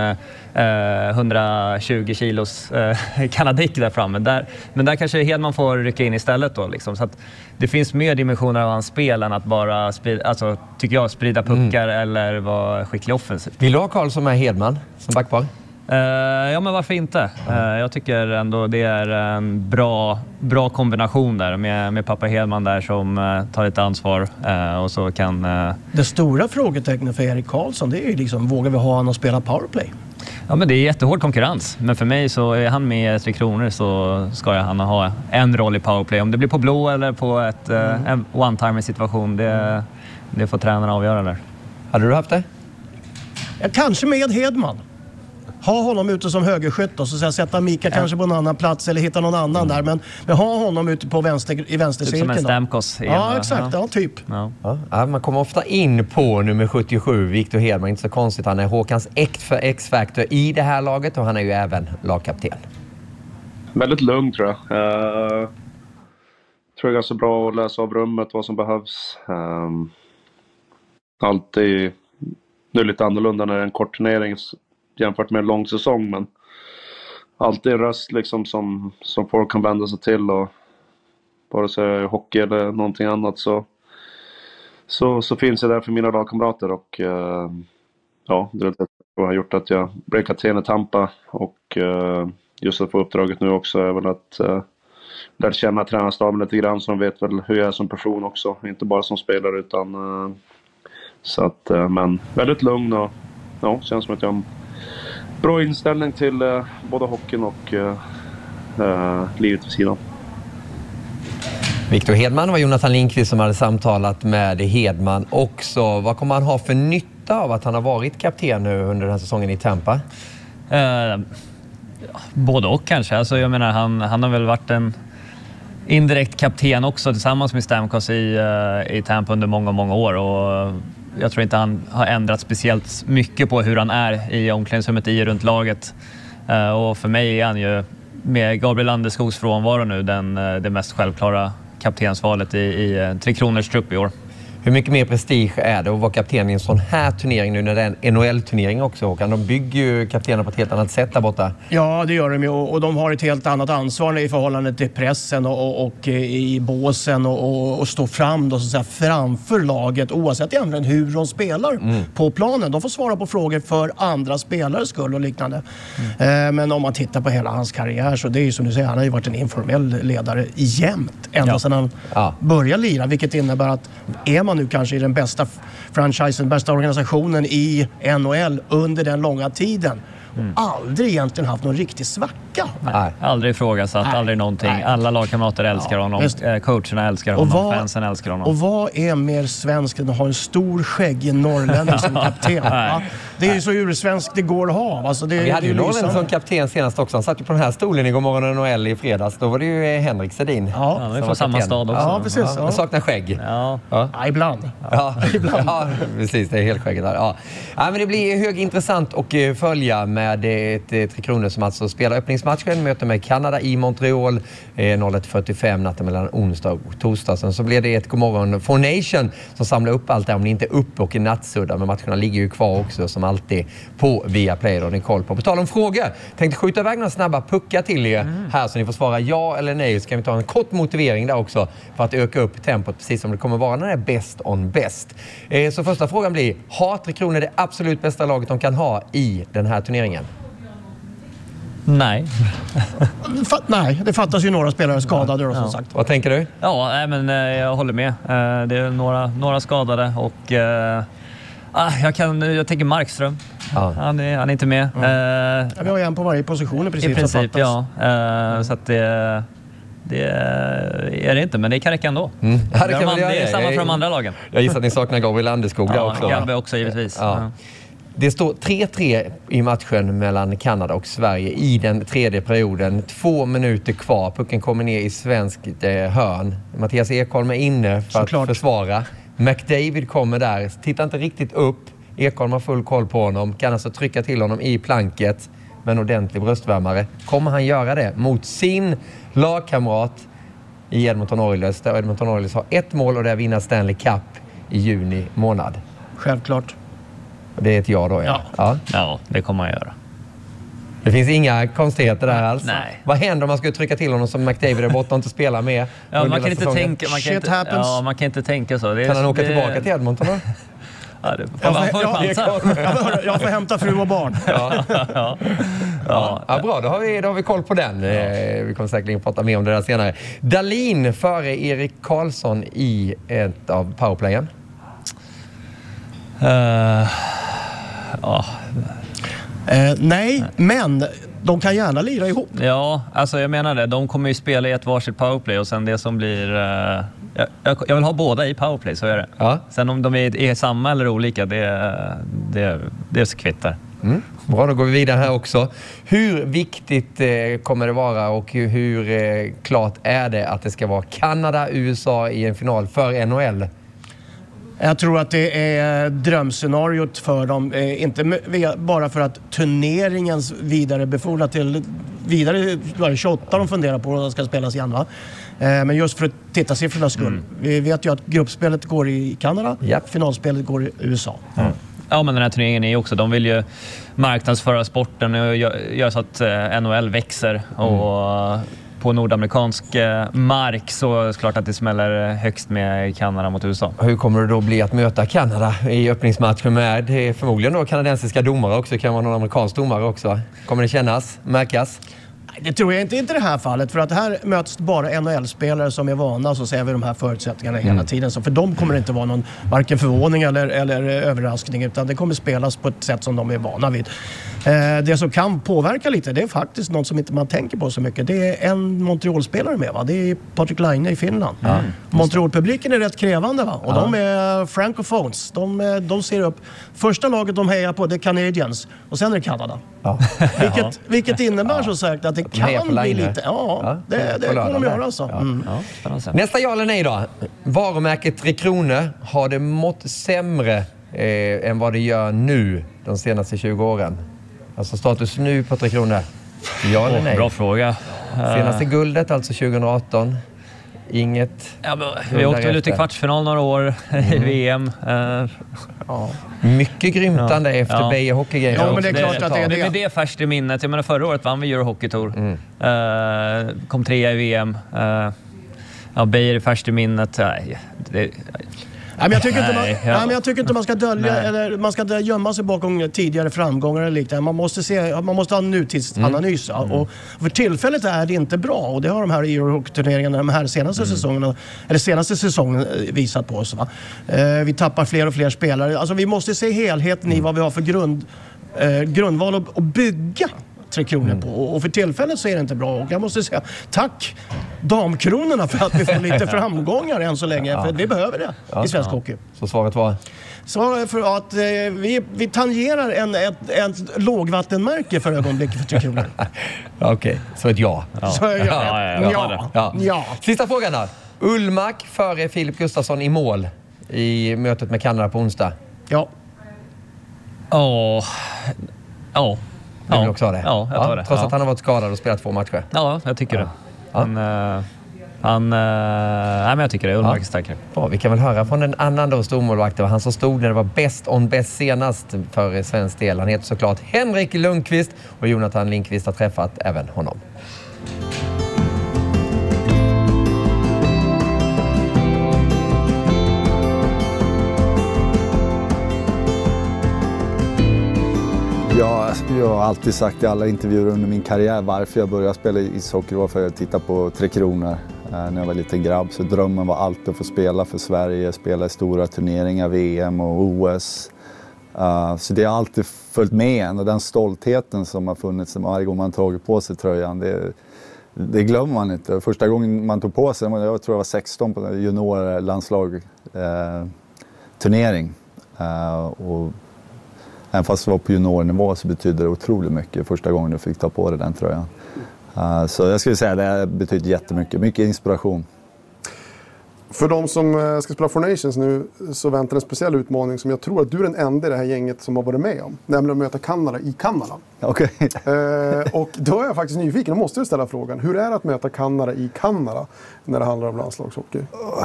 120 kilos kanadick där framme. Men där kanske Hedman får rycka in istället då. Liksom. Så att det finns mer dimensioner av hans spel än att bara sprida puckar eller vara skicklig offensivt. Vill du ha Karlsson med Hedman som backpar? Ja, men varför inte? Jag tycker ändå det är en bra kombination där med pappa Hedman där som tar lite ansvar och så kan... Det stora frågetecknet för Erik Karlsson, det är ju liksom, vågar vi ha honom att spela powerplay? Ja, men det är jättehård konkurrens. Men för mig så är han med i 3 Kronor så ska han ha en roll i powerplay. Om det blir på blå eller på en one-timer situation, det får tränarna avgöra där. Hade du haft det? Ja, kanske med Hedman. Ha honom ute som högerskytt och så sätta Mika kanske på en annan plats eller hitta någon annan där. Men ha honom ute på i vänstercirkeln. Som en Stamkos. Ja, exakt. Ja, typ. Ja, man kommer ofta in på nummer 77, Victor Hedman. Inte så konstigt. Han är Håkans X-factor i det här laget och han är ju även lagkapten. Väldigt lugn tror jag. Tror jag är ganska bra att läsa av rummet vad som behövs. Alltid nu är lite annorlunda när det är en kort turnering jämfört med en lång säsong, men alltid en röst liksom som folk kan vända sig till, och vare sig hockey eller någonting annat så finns jag där för mina lagkamrater, och det är det som har gjort att jag blev kapten i Tampa, och just att få uppdraget nu också är väl att lära känna tränarstaben lite grann, så de vet väl hur jag är som person också, inte bara som spelare utan så att, men väldigt lugn och känns som att jag har en bra inställning till både hockeyn och livet vid sidan. Victor Hedman var Jonathan Lindqvist som hade samtalat med Hedman också. Vad kommer han ha för nytta av att han har varit kapten nu under den här säsongen i Tampa? Både och kanske. Alltså, jag menar, han har väl varit en indirekt kapten också tillsammans med Stamkos i Tampa under många år, och jag tror inte han har ändrat speciellt mycket på hur han är i omklädningsrummet runt laget. Och för mig är han ju med Gabriel Landeskogs frånvaro nu det mest självklara kaptensvalet i 3 Kronors trupp i år. Hur mycket mer prestige är det att vara kapten i en sån här turnering nu när det är en NHL-turnering också, Håkan? De bygger ju kaptenerna på ett helt annat sätt där borta. Ja, det gör de ju. Och de har ett helt annat ansvar i förhållande till pressen och i båsen och stå fram då, så att säga, framför laget oavsett egentligen hur de spelar på planen. De får svara på frågor för andra spelares skull och liknande. Men om man tittar på hela hans karriär så det är ju som du säger, han har ju varit en informell ledare jämt ända sedan han började lira, vilket innebär att är man nu kanske i den bästa franchisen, bästa organisationen i NHL under den långa tiden. Aldrig egentligen haft någon riktig svacka. Nej. Aldrig ifrågasatt, aldrig någonting. Nej. Alla lagkamrater älskar honom, coacherna älskar honom, fansen älskar honom. Och vad är mer svenskt än att ha en stor skäggig norrlänning som kapten? Det är ju så ursvenskt det går att ha. Alltså vi hade ju Norrlänning som kapten senast också. Han satt ju på den här stolen i Godmorgon NHL i fredags. Då var det ju Henrik Sedin. Ja, vi får samma stad också. Ja, precis. Jag saknar skägg. Ja, ibland. Ibland. Ja, precis. Det är helt skägget där. Ja, men det blir högintressant att följa med ett Tre Kronor som alltså spelar öppningsmatchen. Möter med Kanada i Montreal 01:45 natten mellan onsdag och torsdag. Sen så blir det ett Godmorgon for Nation som samlar upp allt där om ni inte är uppe och är nattsudda. Men matcherna ligger ju kvar också som alltid på Viaplay och ni koll på. På tal om frågor, tänkte skjuta iväg några snabba puckar till er här så ni får svara ja eller nej. Så kan vi ta en kort motivering där också för att öka upp tempot precis som det kommer vara när det är best on best. Så första frågan blir, har Tre Kronor det absolut bästa laget de kan ha i den här turneringen? Nej. Nej, det fattas ju några spelare skadade då, som sagt. Vad tänker du? Ja, men jag håller med. Det är några skadade och jag tänker Markström. Han är inte med. Vi har en på varje position i princip. I princip, så att det är det inte, men det kan räcka ändå. Det är samma för de andra lagen. Jag gissar att ni saknar Gabriel Landeskog där också. Gabbe också, givetvis. Ja. Det står 3-3 i matchen mellan Kanada och Sverige i den tredje perioden. 2 minuter kvar. Pucken kommer ner i svenskt hörn. Mattias Ekholm är inne för att försvara. McDavid kommer där. Tittar inte riktigt upp. Ekholm har full koll på honom. Kan alltså trycka till honom i planket med en ordentlig bröstvärmare. Kommer han göra det mot sin lagkamrat i Edmonton Oilers? Där Edmonton Oilers har 1 mål och där vinner Stanley Cup i juni månad. Självklart. Det är ett ja då, Ja, det kommer man göra. Det finns inga konstigheter där alls. Nej. Vad händer om man skulle trycka till honom som McDavid är borta och inte spela med? Ja, man kan inte tänka, man kan inte tänka så. Kan han åka tillbaka till Edmonton då? Jag får hämta fru och barn. Bra, då har vi koll på den. Vi kommer säkert prata mer om det där senare. Dahlin före Erik Karlsson i ett av powerplayen. Nej, men de kan gärna lira ihop. Ja, alltså jag menar det. De kommer ju spela i ett varsitt powerplay och sen det som blir... Jag vill ha båda i powerplay, så är det. Ja. Sen om de är samma eller olika, det kvittar. Bra, då går vi vidare här också. Hur viktigt kommer det vara och hur klart är det att det ska vara Kanada, USA i en final för NHL? Jag tror att det är drömscenariot för dem. Inte bara för att turneringens vidare befordrar till vidare 28 de funderar på att ska spelas igen, va? Men just för att titta siffrornas skull. Vi vet ju att gruppspelet går i Kanada, finalspelet går i USA. Ja, men den här turneringen är ju också, de vill ju marknadsföra sporten och göra så att NHL växer och på nordamerikansk mark så är det klart att det smäller högst med Kanada mot USA. Hur kommer det då bli att möta Kanada i öppningsmatchen med förmodligen då kanadensiska domare också, kan vara någon amerikansk domare också? Kommer det kännas, märkas? Det tror jag inte i det här fallet, för att här möts bara NHL-spelare som är vana, så ser vi de här förutsättningarna hela tiden. Så för dem kommer det inte vara någon varken förvåning eller överraskning, utan det kommer spelas på ett sätt som de är vana vid. Det som kan påverka lite, det är faktiskt något som inte man tänker på så mycket. Det är en Montreal-spelare med, va? Det är Patrik Laine i Finland. Montreal-publiken är rätt krävande, va? Och de är francophones. De ser upp. Första laget de hejar på, det är Canadiens. Och sen är det Kanada. Vilket innebär så sagt att det kan bli lite... det kommer de göra alltså. Nästa ja eller nej då. Varumärket Tre Kronor, har det mått sämre än vad det gör nu de senaste 20 åren? Alltså status nu på Tre Kronor. Ja eller nej? Bra fråga. Senaste guldet alltså 2018. Inget. Ja, vi åkte väl ut i kvartsfinal några år i VM. Ja. Mycket grymtande efter Beijer Hockey Games. Ja, men det är klart att det är det. Med det färskt i minnet. Jag menar, förra året vann vi Euro Hockey Tour. Kom 3 i VM. Beijer är färskt i minnet. Men jag tycker inte man ska dölja eller man ska gömma sig bakom tidigare framgångar eller liknande. Man måste ha en nutidsanalys. Och för tillfället är det inte bra, och det har de här Euro-turneringarna de här senaste säsongen visat på oss. Va? Vi tappar fler och fler spelare. Alltså vi måste se helheten i vad vi har för grundval att bygga Tre Kronor på. Och för tillfället så är det inte bra. Och jag måste säga tack damkronorna för att vi får lite framgångar än så länge. För vi behöver det i svensk hockey. Så svaret var? Svaret för att vi tangerar ett lågvattenmärke för ögonblicket för Tre Kronor. Okej, så ett ja. Ja. Sista frågan då. Ullmark före Filip Gustafsson i mål i mötet med Kanada på onsdag. Ja. Du vill också ha det? Ja, jag tar det. Trots att han har varit skadad och spelat 2 matcher. Ja, jag tycker det. Men jag tycker det. Ullmark är starkare. Ja, vi kan väl höra från en annan då stormålvakt. Det var han som stod när det var bäst on bäst senast för svensk del. Han heter såklart Henrik Lundqvist, och Jonathan Lindqvist har träffat även honom. Jag har alltid sagt i alla intervjuer under min karriär varför jag började spela ishockey var för att titta på Tre Kronor. När jag var liten grabb så drömmen var alltid att få spela för Sverige, spela i stora turneringar, VM och OS. Så det har alltid följt med en, och den stoltheten som har funnits varje gång man tagit på sig tröjan, det glömmer man inte. Första gången man tog på sig, jag tror jag var 16 på juniorlandslag turnering. Och även fast det var på juniornivå så betyder det otroligt mycket första gången du fick ta på dig den tröjan. Så jag skulle säga att det betyder jättemycket. Mycket inspiration. För de som ska spela Four Nations nu så väntar en speciell utmaning som jag tror att du är den enda i det här gänget som har varit med om. Nämligen att möta Kanada i Kanada. Okej. Och då är jag faktiskt nyfiken och måste ställa frågan. Hur är det att möta Kanada i Kanada när det handlar om landslagshockey?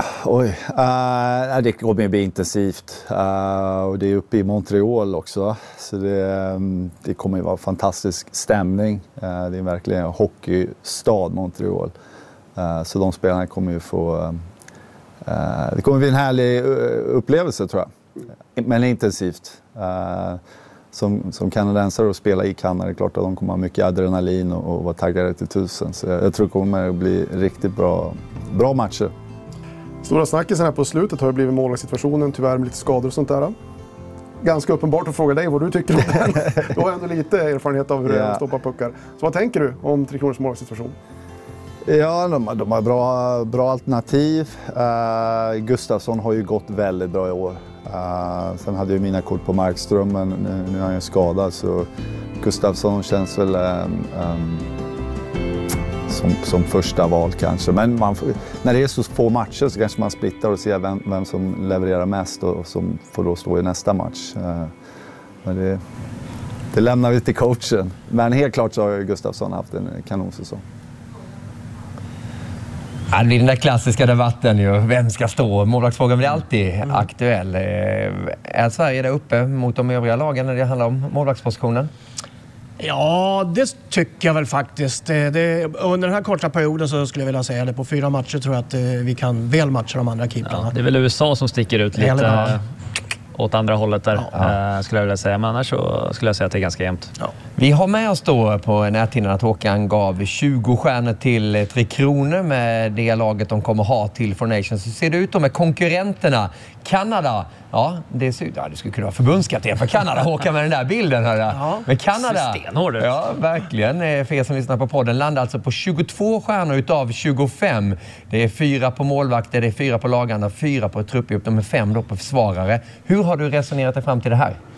Det kommer att bli intensivt. Och det är uppe i Montreal också. Så det kommer att vara fantastisk stämning. Det är verkligen en hockeystad, Montreal. Så de spelarna kommer ju få... Det kommer bli en härlig upplevelse, tror jag. Men intensivt. Som kanadensare att spela i Kanada, det är klart att de kommer ha mycket adrenalin och vara taggade till 1000. Så jag tror det kommer att bli riktigt bra matcher. Stora snackisen här på slutet har ju blivit målvaktssituationen, tyvärr med lite skador och sånt där. Ganska uppenbart att fråga dig vad du tycker om den. Du har ändå lite erfarenhet av hur det är att stoppa puckar. Så vad tänker du om Tre Kronors målvaktssituation? Ja, de har bra alternativ. Gustafsson har ju gått väldigt bra i år. Sen hade jag mina kort på Markström, men nu är han ju skadad. Så Gustafsson känns väl som första val kanske. Men när det är så få matcher så kanske man splittar och ser vem som levererar mest och som får då stå i nästa match. Men det lämnar vi till coachen. Men helt klart så har Gustafsson haft en kanonsäsong. Ja, det blir den där klassiska debatten ju. Vem ska stå? Målvaktsfrågan blir alltid aktuell. Är Sverige där uppe mot de övriga lagen när det handlar om målvaktspositionen? Ja, det tycker jag väl faktiskt. Under den här korta perioden så skulle jag vilja säga det. På 4 matcher tror jag att vi kan väl matcha de andra keeprarna. Ja, det är väl USA som sticker ut lite åt andra hållet där, skulle jag vilja säga. Men annars så skulle jag säga att det är ganska jämnt. Ja. Vi har med oss då på näthinnan att Håkan gav 20 stjärnor till Tre Kronor med det laget de kommer ha till Four Nations. Så ser det ut då med konkurrenterna. Kanada, det skulle kunna vara förbundskapten för Kanada, Håkan, med den där bilden. Men Kanada, verkligen, för er som lyssnar på podden, landar alltså på 22 stjärnor utav 25. Det är 4 på målvakter, det är 4 på lagarna, 4 på truppgrupp, de är 5 då på försvarare. Hur har du resonerat dig fram till det här?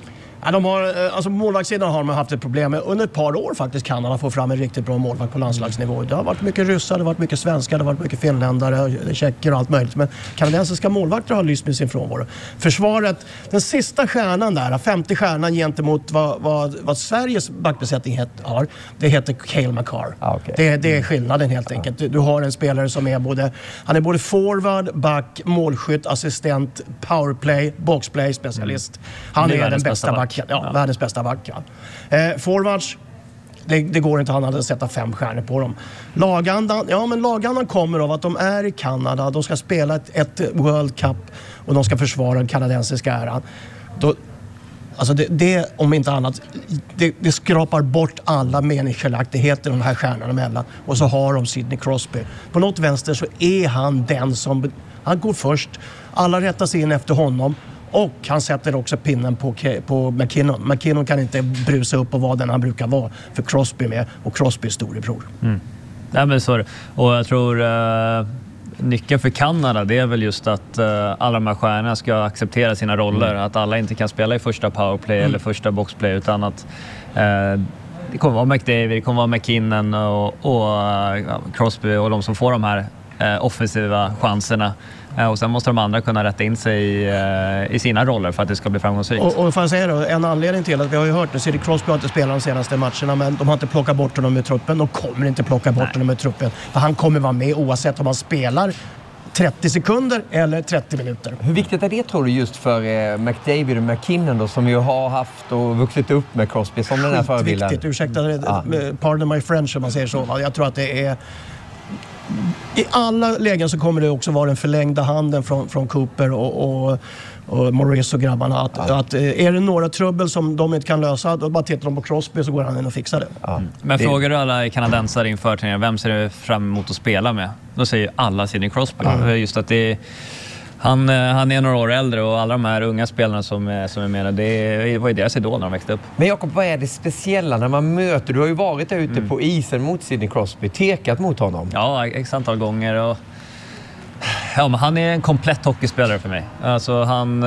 Ja, de har, alltså på målvaktssidan har de haft ett problem med under ett par år faktiskt. Kanada får fram en riktigt bra målvakt på landslagsnivå. Det har varit mycket ryssar, det har varit mycket svenskar, det har varit mycket finländare, tjecker och allt möjligt. Men kanadensiska målvakter har lyst med sin frånvaro. Försvaret, den sista stjärnan där, 50 stjärnan gentemot vad Sveriges backbesättning har, det heter Cale Makar. Okay. Det är skillnaden helt enkelt. Du har en spelare som är både forward, back, målskytt, assistent, powerplay, boxplay, specialist. Han är den bästa backen. Ja, världens bästa back. Forwards, det går inte, han hade att sätta 5 stjärnor på dem. Lagandan kommer av att de är i Kanada, de ska spela ett World Cup och de ska försvara den kanadensiska äran. Alltså det, om inte annat, det skrapar bort alla meningsskiljaktigheter de här stjärnorna emellan. Och så har de Sidney Crosby. På något vänster så är han den som, han går först, alla rättar sig in efter honom. Och han sätter också pinnen på McKinnon. McKinnon kan inte brusa upp och vara den han brukar vara. För Crosby med, och Crosby är storebror. Ja, men så är det. Och jag tror nyckeln för Kanada, det är väl just att alla de här stjärnorna ska acceptera sina roller. Att alla inte kan spela i första powerplay eller första boxplay, utan att det kommer vara McDavid, det kommer vara McKinnon och Crosby och de som får de här offensiva chanserna. Och sen måste de andra kunna rätta in sig i sina roller för att det ska bli framgångsrikt. Och får jag säga då, en anledning till att vi har ju hört det, Sidney Crosby har inte spelat de senaste matcherna, men de har inte plockat bort honom ur truppen. De kommer inte plocka bort honom ur truppen. För han kommer vara med oavsett om han spelar 30 sekunder eller 30 minuter. Hur viktigt är det, tror du, just för McDavid och McKinnon då, som ju har haft och vuxit upp med Crosby som den här förebilden? Viktigt, ursäkta, pardon my French om man säger så. Jag tror att det är... I alla lägen så kommer det också vara den förlängda handen från Cooper och Maurice och grabbarna. Att är det några trubbel som de inte kan lösa, då bara tittar de på Crosby så går han in och fixar det. Men frågar du alla kanadensare inför turneringen, vem ser du fram emot att spela med? Då säger alla Sidney Crosby. Just att han är några år äldre och alla de här unga spelarna som är med, det var ju deras idol när de växte upp. Men Jakob, vad är det speciella när man möter? Du har ju varit där ute på isen mot Sidney Crosby, tekat mot honom. Ja, ett antal gånger. Och men han är en komplett hockeyspelare för mig. Alltså han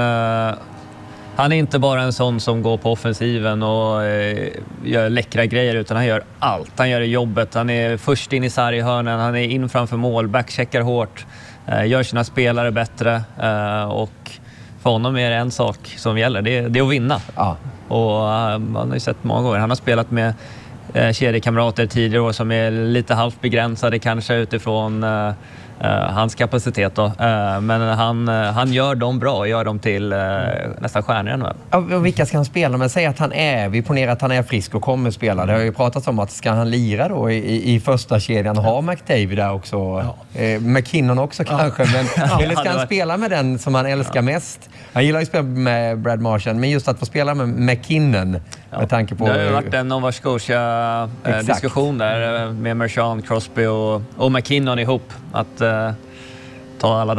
är inte bara en sån som går på offensiven och gör läckra grejer, utan han gör allt. Han gör jobbet, han är först in i sarghörnen, han är in framför mål, backcheckar hårt. Gör sina spelare bättre, och för honom är det en sak som gäller, det är att vinna. Och man har ju sett många gånger, han har spelat med kedjekamrater tidigare år som är lite halvt begränsade kanske utifrån hans kapacitet då. Men han gör dem bra och gör dem till nästan stjärnor. Och vilka ska han spela? Men säg att vi ponerar att han är frisk och kommer spela. Det har ju pratats om att ska han lira då i första kedjan, ha McDavid där också. McKinnon också kanske. Men eller ska han spela med den som han älskar mest? Han gillar ju att spela med Brad Marchand, men just att få spela med McKinnon med tanke på... Det har ju varit en Nova Scotia-diskussion där med Marchand, Crosby och McKinnon ihop. Att ta alla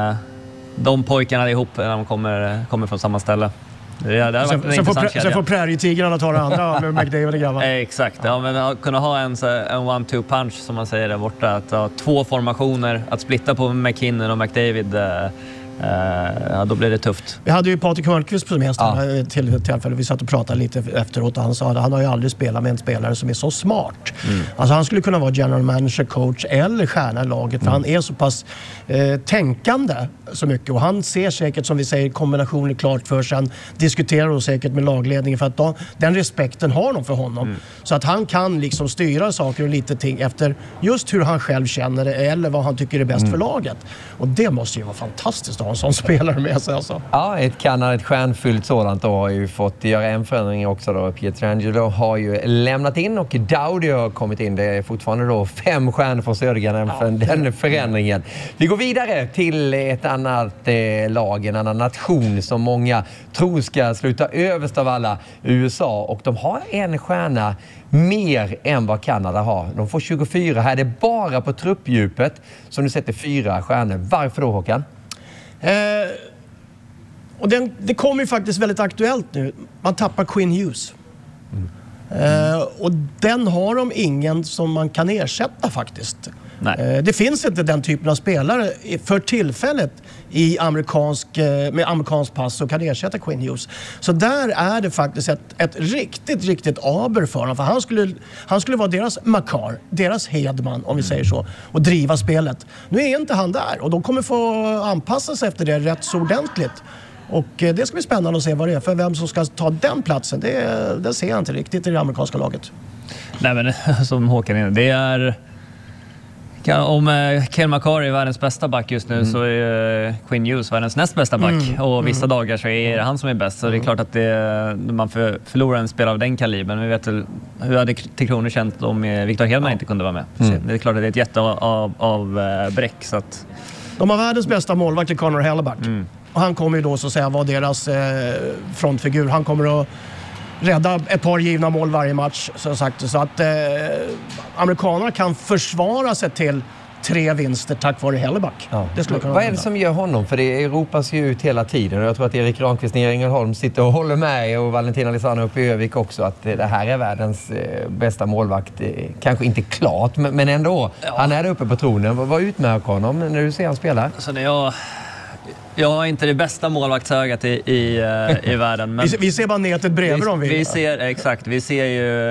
de pojkarna ihop när de kommer från samma ställe. Sen får Präritigrarna ta det andra med McDavid och grabbar. Exakt, ja, men kunna ha en 1-2 punch som man säger där borta. Att ha 2 formationer, att splitta på McKinnon och McDavid, då blir det tufft. Vi hade ju Patrik Hörnqvist på semestern till ett tillfälle. Vi satt och pratade lite efteråt och han sa att han har ju aldrig spelat med en spelare som är så smart. Alltså han skulle kunna vara general manager, coach eller stjärna i laget, för han är så pass tänkande så mycket, och han ser säkert, som vi säger, kombinationer klart för sig. Han diskuterar då säkert med lagledningen, för att den respekten har de för honom. Så att han kan liksom styra saker och lite ting efter just hur han själv känner det eller vad han tycker är bäst för laget. Och det måste ju vara fantastiskt att ha en sån spelare med sig alltså. Ja, ett stjärnfyllt sådant då har ju fått göra en förändring också då. Pietrangelo har ju lämnat in och Dowdy har kommit in. Det är fortfarande då 5 stjärnor från Södergren för den förändringen. Vi går vidare till ett annat lag, en annan nation som många tror ska sluta överst av alla, USA. Och de har en stjärna mer än vad Kanada har. De får 24. Här är det bara på truppdjupet som du sätter 4 stjärnor. Varför då, Håkan? Och det kommer ju faktiskt väldigt aktuellt nu. Man tappar Quinn Hughes. Och den har de ingen som man kan ersätta faktiskt. Det finns inte den typen av spelare för tillfället i med amerikansk pass som kan ersätta Quinn Hughes. Så där är det faktiskt ett riktigt aber för honom. För han skulle vara deras Makar, deras Hedman om vi säger så, och driva spelet. Nu är inte han där och de kommer få anpassa sig efter det rätt så ordentligt. Och det ska bli spännande att se vad det är för vem som ska ta den platsen. Det ser jag inte riktigt i det amerikanska laget. Nej, men som Håkan är, det är... Om Cale Makar är världens bästa back just nu så är Quinn Hughes världens näst bästa back. Och vissa dagar så är det han som är bäst. Så det är klart att man förlorar en spelare av den kalibern. Vi vet hur hade Tre Kronor känt om Victor Hedman inte kunde vara med. Det är klart att det är ett jätteavbräck. Så att... De har världens bästa målvakt i Connor Hellebuyck. Och han kommer ju då så att säga vara deras frontfigur. Han kommer att rädda ett par givna mål varje match så sagt. Så att amerikanerna kan försvara sig till 3 vinster tack vare Hellebuyck. Ja. Vad är det som gör honom? För det Europas ju ut hela tiden. Och jag tror att Erik Granqvist i Ängelholm sitter och håller med, och Valentina Lisano uppe i Övik också, att det här är världens bästa målvakt. Kanske inte klart, men ändå. Ja. Han är uppe på tronen. Vad utmärker honom när du ser han spela? Alltså jag har inte det bästa målvaktsögat i världen. Men vi ser bara nätet bredvid dem. Vi ser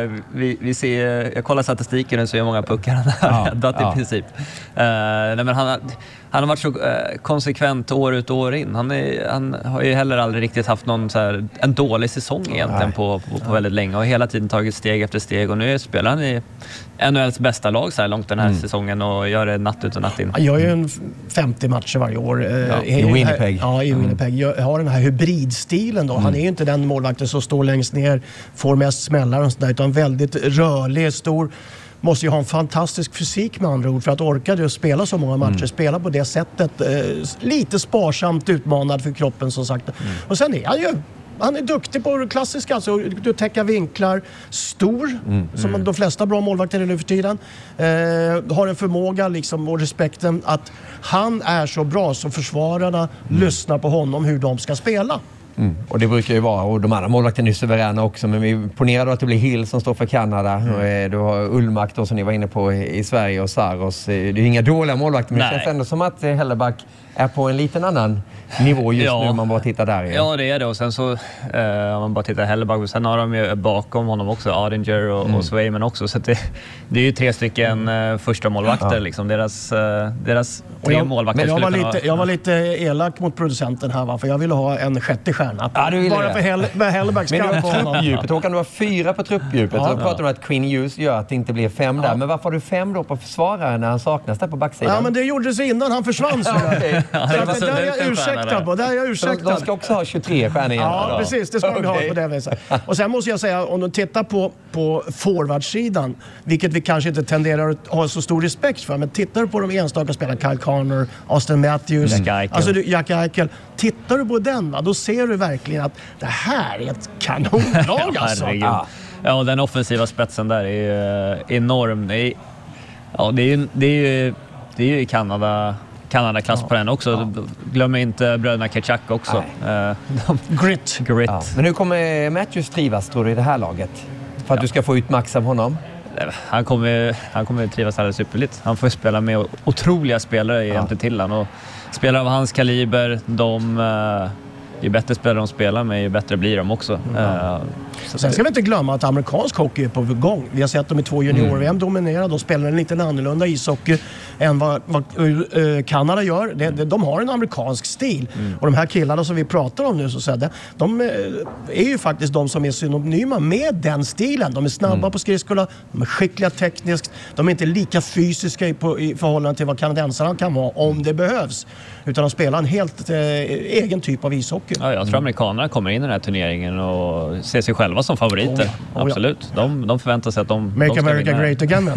ju, jag kollar statistiken och så hur många puckar han har räddat i princip. Nej, men han har varit så konsekvent år ut och år in. Han har ju heller aldrig riktigt haft en dålig säsong egentligen på väldigt länge. Och hela tiden tagit steg efter steg. Och nu spelar han i NHLs bästa lag så här långt den här säsongen och gör det natt ut och natt in. Han gör ju 50 matcher varje år. I Winnipeg. I Winnipeg. Jag har den här hybridstilen då. Han är ju inte den målvakten som står längst ner, får mest smällar och sådär, utan väldigt rörlig, stor. Måste ju ha en fantastisk fysik med andra ord för att orka spela så många matcher, spela på det sättet. Lite sparsamt utmanad för kroppen som sagt. Och sen är han är duktig på det klassiska, alltså du täcker vinklar, stor, som de flesta bra målvakter är nu för tiden. Har en förmåga liksom, och respekten att han är så bra så försvararna lyssnar på honom hur de ska spela. Och det brukar ju vara, och de andra målvakterna är suveräna också, men vi ponerar då att det blir Hill som står för Kanada, och du har Ullmark då som ni var inne på i Sverige och Saros. Det är ju inga dåliga målvakter, men det känns ändå som att Hellebuyck är på en liten annan nivå just nu om man bara tittar där igen. Ja, det är det. Och sen så om man bara tittar Hellebuyck, sen har de ju bakom honom också Adinger och Swayman också, så att det är ju 3 stycken första målvakter liksom. Deras 3 målvakter. Men jag var lite elak mot producenten här, för jag ville ha en 6:e stjärna. Bara för Hellebuyck ska på honom. Truppdjupet, då kan du ha 4 på truppdjupet. Så pratar du om att Quinn Hughes gör att det inte blir 5 där. Men varför har du 5 då på försvararen när han saknas där på backsidan? Ja, men det gjorde sig innan han försvann. Okay. Så där är jag ursäktad på. De ska också ha 23 stjärnor igen. Ja, precis. Det ska vi ha på det viset. Och sen måste jag säga, om du tittar på forwardsidan, vilket vi kanske inte tenderar att ha så stor respekt för, men tittar du på de enstaka spelarna, Kyle Connor, Austin Matthews, Jack Eichel. Tittar du på den, då ser du verkligen att det här är ett kanonlag alltså. Ja, och den offensiva spetsen där är enorm. Det är ju Kanada-klass på den också. Glöm inte bröderna Ketchuk också. Grit. Ja. Men hur kommer Matthews trivas, tror du, i det här laget? För att du ska få ut max av honom? Han kommer trivas alldeles superligt. Han får spela med otroliga spelare egentligen till han. Och spelare av hans kaliber, ju bättre spelare de spelar med, ju bättre blir de också. Sen ska vi inte glömma att amerikansk hockey är på gång. Vi har sett dem i 2 junior-VM dominera. De spelar en lite annorlunda ishockey än vad Kanada gör. De har en amerikansk stil. Och de här killarna som vi pratar om nu, de är ju faktiskt de som är synonyma med den stilen. De är snabba på skridskorna, de är skickliga tekniskt. De är inte lika fysiska i förhållande till vad kanadensarna kan vara om det behövs. Utan de spelar en helt egen typ av ishockey. Ja, jag tror amerikanerna kommer in i den här turneringen och ser sig själva som favoriter. Absolut. De förväntar sig att de Make ska America vinna. Great Again.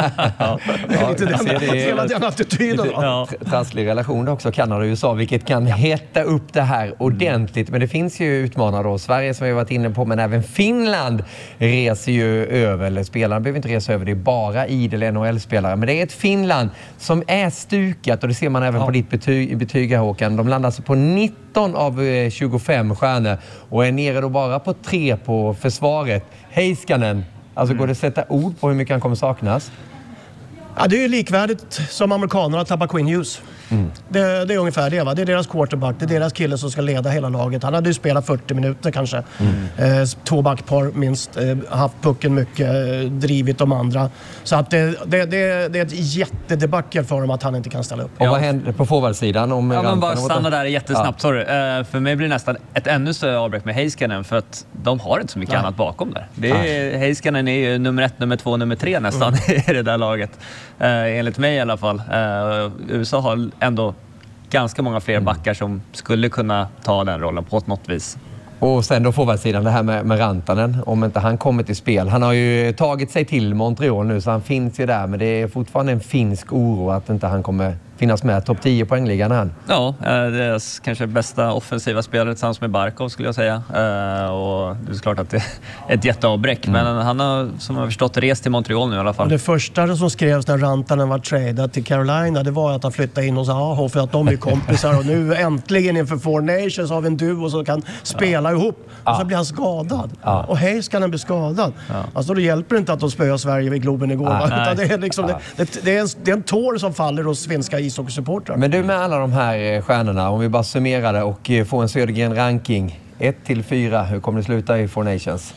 Hela den attityden. Trasslig relation också, Kanada och USA, vilket kan hetta upp det här ordentligt. Men det finns ju utmanare då. Sverige som vi har varit inne på, men även Finland reser ju över. Eller spelarna behöver inte resa över, det är bara idel NHL-spelare. Men det är ett Finland som är stukat, och det ser man även på ditt betyg här, Håkan. De landar alltså på 19 av 25 stjärnor och är nere då bara på 3 på försvaret. Heiskanen, alltså går det att sätta ord på hur mycket han kommer saknas? Ja, det är ju likvärdigt som amerikanerna tappar Quinn Hughes. Det är ungefär det, va? Det är deras quarterback, det är deras kille som ska leda hela laget. Han hade ju spelat 40 minuter kanske. 2 backpar minst, haft pucken mycket, drivit de andra. Så att det är ett jättedebacle för dem att han inte kan ställa upp. Och vad händer på forwardsidan? Om men bara stanna där jättesnabbt. Sorry. För mig blir det nästan ett ännu större avbräck med Heiskanen, för att de har inte så mycket annat bakom där. Heiskanen är ju nummer 1, nummer 2, nummer 3 nästan i det där laget. Enligt mig i alla fall. USA har ändå ganska många fler backar som skulle kunna ta den rollen på något vis. Och sen då forwardsidan, det här med Rantanen, om inte han kommer till spel. Han har ju tagit sig till Montreal nu, så han finns ju där, men det är fortfarande en finsk oro att inte han kommer finnas med topp 10 poängligan han. Ja, det är kanske bästa offensiva spelare tillsammans med Barkov skulle jag säga. Och det är klart att det är ett jätteavbräck, men han har, som jag har förstått, rest till Montreal nu i alla fall. Och det första som skrevs när Rantanen var tradad till Carolina, det var att han flyttade in hos Aho för att de är kompisar, och nu äntligen inför Four Nations har vi en duo som kan spela ihop. Och så blir han skadad. Och Heiskanen blir skadad. Alltså då hjälper det inte att de spöar Sverige vid Globen igår. Utan det är liksom, det är en tår som faller hos svenska ishockeysupportrar. Men du, med alla de här stjärnorna, om vi bara summerar det och får en Södergren-ranking 1-4, hur kommer det sluta i Four Nations?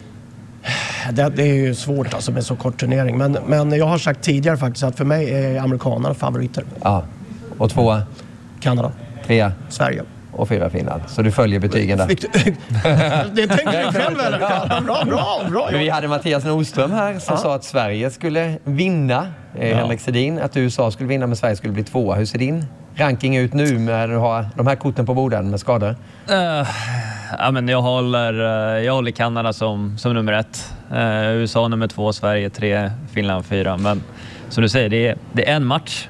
Det är ju svårt alltså med så kort turnering. Men jag har sagt tidigare faktiskt att för mig är amerikanerna favoriter. Ja. Och 2? Kanada. 3? Sverige. Och 4 Finland. Så du följer betygen där. Det tänker du själv eller? Bra. Vi hade Mattias Nordström här som sa att Sverige skulle vinna. Henrik Sedin, att USA skulle vinna men Sverige skulle bli 2. Hur ser din ranking ut nu med att ha de här korten på borden med skador? Ja, men jag håller Kanada som nummer 1. USA nummer 2, Sverige 3, Finland 4. Men som du säger, det är en match.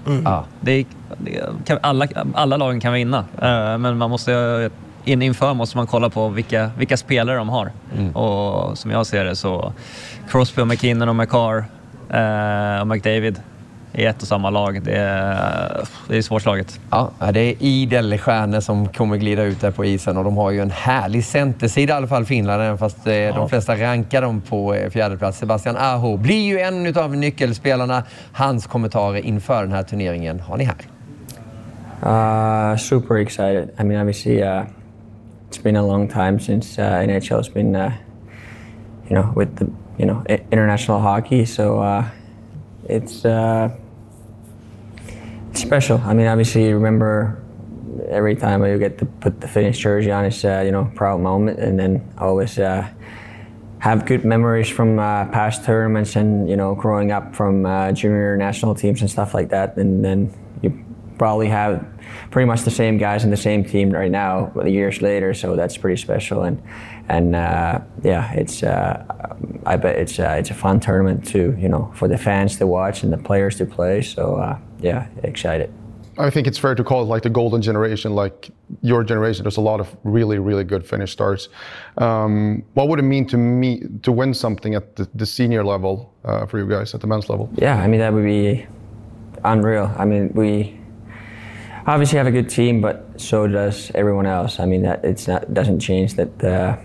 Alla lagen kan vinna. Men man måste inför man kolla på vilka spelare de har. Och som jag ser det så Crosby och McKinnon och McCarr och McDavid i ett och samma lag. Det är svårslaget. Ja, det är idel stjärnor som kommer glida ut där på isen, och de har ju en härlig centersida i alla fall, Finland, fast de flesta rankar dem på 4:e plats. Sebastian Aho blir ju en av nyckelspelarna. Hans kommentarer inför den här turneringen har ni här. Super excited. I mean, obviously, it's been a long time since NHL has been, with the, international hockey. So it's special. I mean, obviously, you remember every time you get to put the Finnish jersey on, it's proud moment, and then always have good memories from past tournaments and growing up from junior national teams and stuff like that, and then you probably have pretty much the same guys in the same team right now years later, so that's pretty special, and it's I bet it's a fun tournament to for the fans to watch and the players to play, so excited. I think it's fair to call it like the golden generation, like your generation. There's a lot of really, really good Finnish stars. What would it mean to win something at the senior level for you guys, at the men's level? Yeah, I mean, that would be unreal. I mean, we obviously have a good team, but so does everyone else. I mean, that doesn't change that.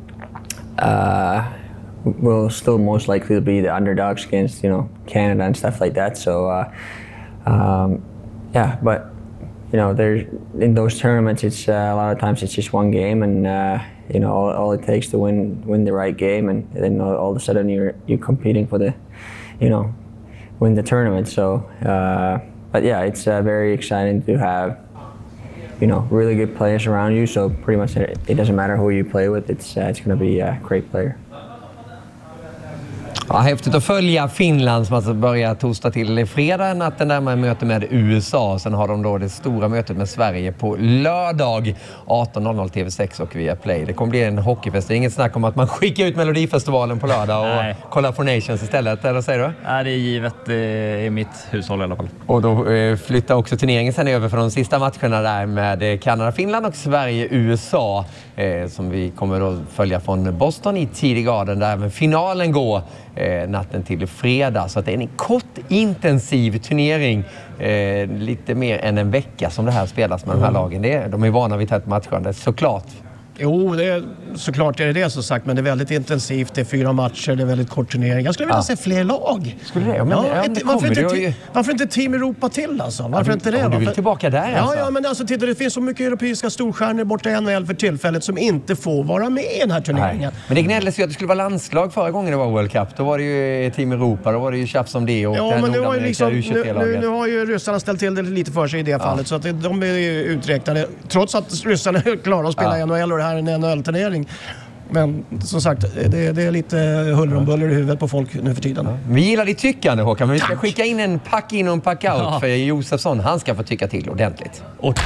We'll still most likely be the underdogs against Canada and stuff like that. So but there's in those tournaments, it's a lot of times it's just one game, and all it takes to win the right game, and then all of a sudden you're competing for the win the tournament. So but yeah, it's very exciting to have really good players around you. So pretty much it doesn't matter who you play with. It's going to be a great player. Ja, häftigt att följa Finland som alltså börjar torsdag till fredag natten där man möter med USA. Sen har de då det stora mötet med Sverige på lördag 18:00 TV6 och via Play. Det kommer bli en hockeyfest. Det är inget snack om att man skickar ut Melodifestivalen på lördag och kollar Four Nations istället, eller säger du? Ja, det är givet i mitt hushåll i alla fall. Och då flyttar också turneringen sen över för de sista matcherna där med Kanada, Finland och Sverige, USA. Som vi kommer då följa från Boston i tidig garden där även finalen går natten till fredag. Så att det är en kort, intensiv turnering. Lite mer än en vecka som det här spelas med de här lagen. De är vana vid tätt matchande. Såklart Jo, det är, såklart är det som sagt, men det är väldigt intensivt. Det är 4 matcher, det är väldigt kort turnering. Jag skulle vilja se fler lag. Skulle det? Men, varför inte Team Europa till alltså? Varför inte det? Du vill tillbaka där alltså? Ja, men alltså titta, det finns så mycket europeiska storstjärnor borta i NHL för tillfället som inte får vara med i den här turneringen. Nej. Men det gnälldes ju att det skulle vara landslag förra gången det var World Cup. Då var det ju Team Europa, då var det ju tjafs om det. Och men nu har ju nu har ju ryssarna ställt till det lite för sig i det fallet. Så att de är ju uträknade. Trots att ryssarna är klara att spela i NHL och det här är en NHL-turnering. Men som sagt, det är lite huller om buller i huvudet på folk nu för tiden. Ja. Vi gillar ditt tyckande, Håkan, men vi ska skicka in en pack in och en pack out för Josefsson. Han ska få tycka till ordentligt.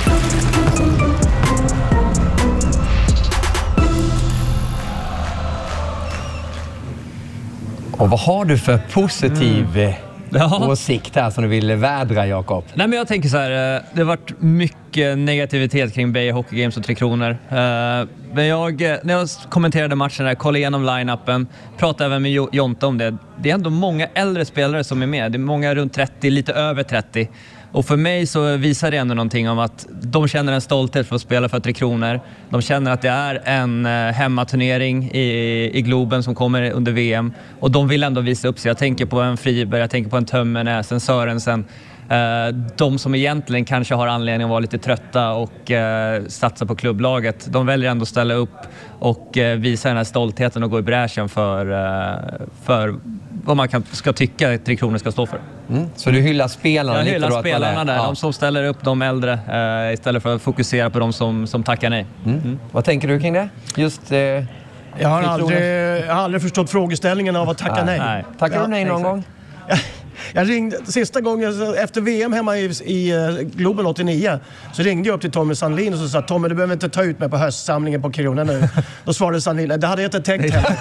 Och vad har du för positiv åsikt här som du vill vädra, Jakob? Nej, men jag tänker så här, det har varit mycket negativitet kring Beijer Hockey Games och Tre Kronor. Men när jag kommenterade matchen där, kollade igenom line-upen, pratade även med Jonte om det. Det är ändå många äldre spelare som är med. Det är många runt 30, lite över 30. Och för mig så visar det ändå någonting om att de känner en stolthet för att spela för Tre Kronor. De känner att det är en hemmaturnering i Globen som kommer under VM. Och de vill ändå visa upp sig. Jag tänker på en Friberg, jag tänker på en Tömmernes, en Sörensen. De som egentligen kanske har anledning att vara lite trötta och satsa på klubblaget. De väljer ändå att ställa upp och visa den här stoltheten och gå i bräschen för vad man ska tycka att Tre Kronor ska stå för. Så du hyllar spelarna lite? Jag hyllar spelarna där, de som ställer upp, de äldre, istället för att fokusera på de som tackar nej. Vad tänker du kring det? Just jag har aldrig förstått frågeställningen av att tacka nej. Tackar du nej någon gång? Jag ringde sista gången efter VM hemma i Globen 89, så ringde jag upp till Tommy Sandlin och så sa: Tommy, du behöver inte ta ut mig på höstsamlingen på Kiruna nu. Då svarade Sandlin: det hade jag inte tänkt heller.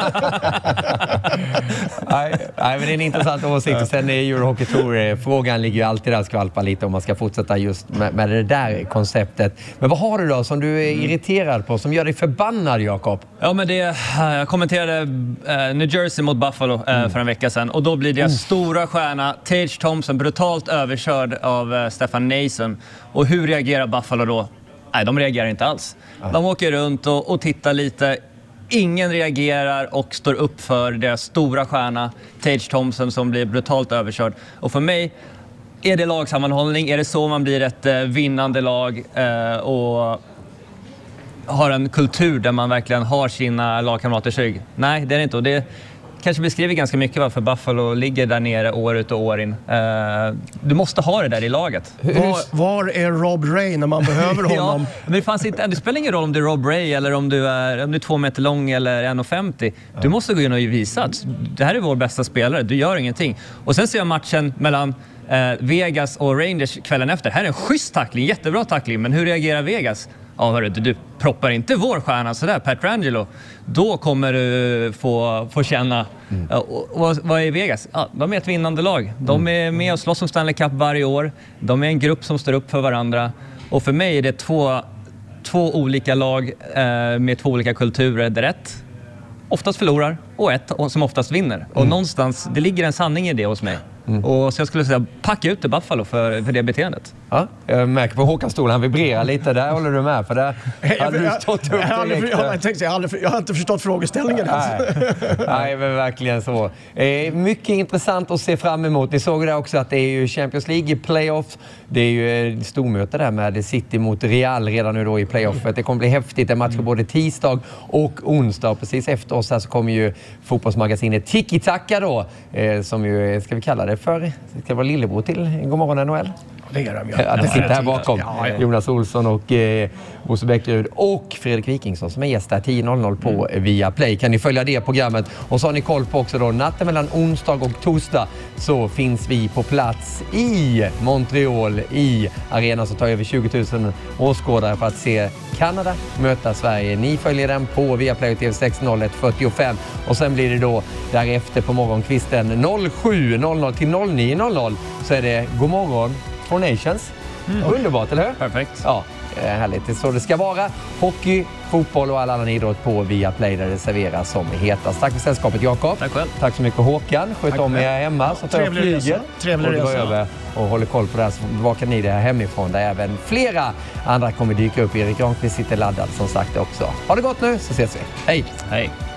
nej, men det är en intressant åsikt. Och sen är Eurohockey Tour, frågan ligger ju alltid där, skvalpa lite om man ska fortsätta just med det där konceptet. Men vad har du då som du är irriterad på, som gör dig förbannad, Jakob? Ja, men jag kommenterade New Jersey mot Buffalo för en vecka sedan, och då blir det stora stjärna Tage Thompson brutalt överkörd av Stefan Nason. Och hur reagerar Buffalo då? Nej, de reagerar inte alls. De åker runt och tittar lite. Ingen reagerar och står upp för deras stora stjärna Tage Thompson som blir brutalt överkörd. Och för mig är det lagsammanhållning. Är det så man blir ett vinnande lag och har en kultur där man verkligen har sina lagkamraters rygg? Nej, det är det inte. Och det kanske beskriver ganska mycket varför Buffalo ligger där nere år ut och år in. Du måste ha det där i laget. Var är Rob Ray när man behöver honom? Men det fanns inte, det spelar ingen roll om du är Rob Ray eller om du är 2 meter lång eller 1,50. Du måste gå in och visa att det här är vår bästa spelare. Du gör ingenting. Och sen ser jag matchen mellan Vegas och Rangers kvällen efter. Här är en schysst tackling, jättebra tackling. Men hur reagerar Vegas? Ja, hörru, du proppar inte vår stjärna sådär, Pietrangelo. Då kommer du få känna. Vad är Vegas? Ja, de är ett vinnande lag. De är med och slåss om Stanley Cup varje år. De är en grupp som står upp för varandra. Och för mig är det två olika lag med 2 olika kulturer. Där ett oftast förlorar och ett som oftast vinner. Och någonstans, det ligger en sanning i det hos mig. Och så jag skulle säga, packa ut till Buffalo för det beteendet. Ja, jag märker på Håkan Stol, han vibrerar lite. Där håller du med, för där hade du stått upp direkt. Jag har inte förstått frågeställningen. Nej, men verkligen så. Mycket intressant att se fram emot. Ni såg det också att det är ju Champions League i playoff. Det är ju ett stormöte där med City mot Real redan nu då i playoffet. Det kommer bli häftigt. En match både tisdag och onsdag. Precis efter oss här så kommer ju fotbollsmagasinet Tiki Taka då. Som ju, ska vi kalla det för, ska vara lillebror till Godmorgon NHL? Det är de, ja. Det sitter här bakom. Jonas Olsson och Bosse Bäckrud och Fredrik Wikingsson som är gäst där 10.00 på Viaplay. Kan ni följa det programmet? Och så har ni koll på också då natten mellan onsdag och torsdag så finns vi på plats i Montreal i arenan som tar över 20 000 åskådare för att se Kanada möta Sverige. Ni följer den på Viaplay TV 601:45 och sen blir det då därefter på morgonkvisten 07.00 till 09.00 så är det Godmorgon for Nations. Underbart, eller hur? Perfekt. Ja. Härligt, det är så det ska vara. Hockey, fotboll och all annan idrott på Viaplay där det serveras som hetast. Tack för sällskapet, Jakob. Tack själv. Tack så mycket, Håkan. Sköt om er hemma så tar jag flyget. Trevlig resa. Över och håller koll på det här, så bevakar ni det här hemifrån där även flera andra kommer dyka upp. Erik Granqvist sitter laddad som sagt också. Ha det gott nu, så ses vi. Hej! Hej!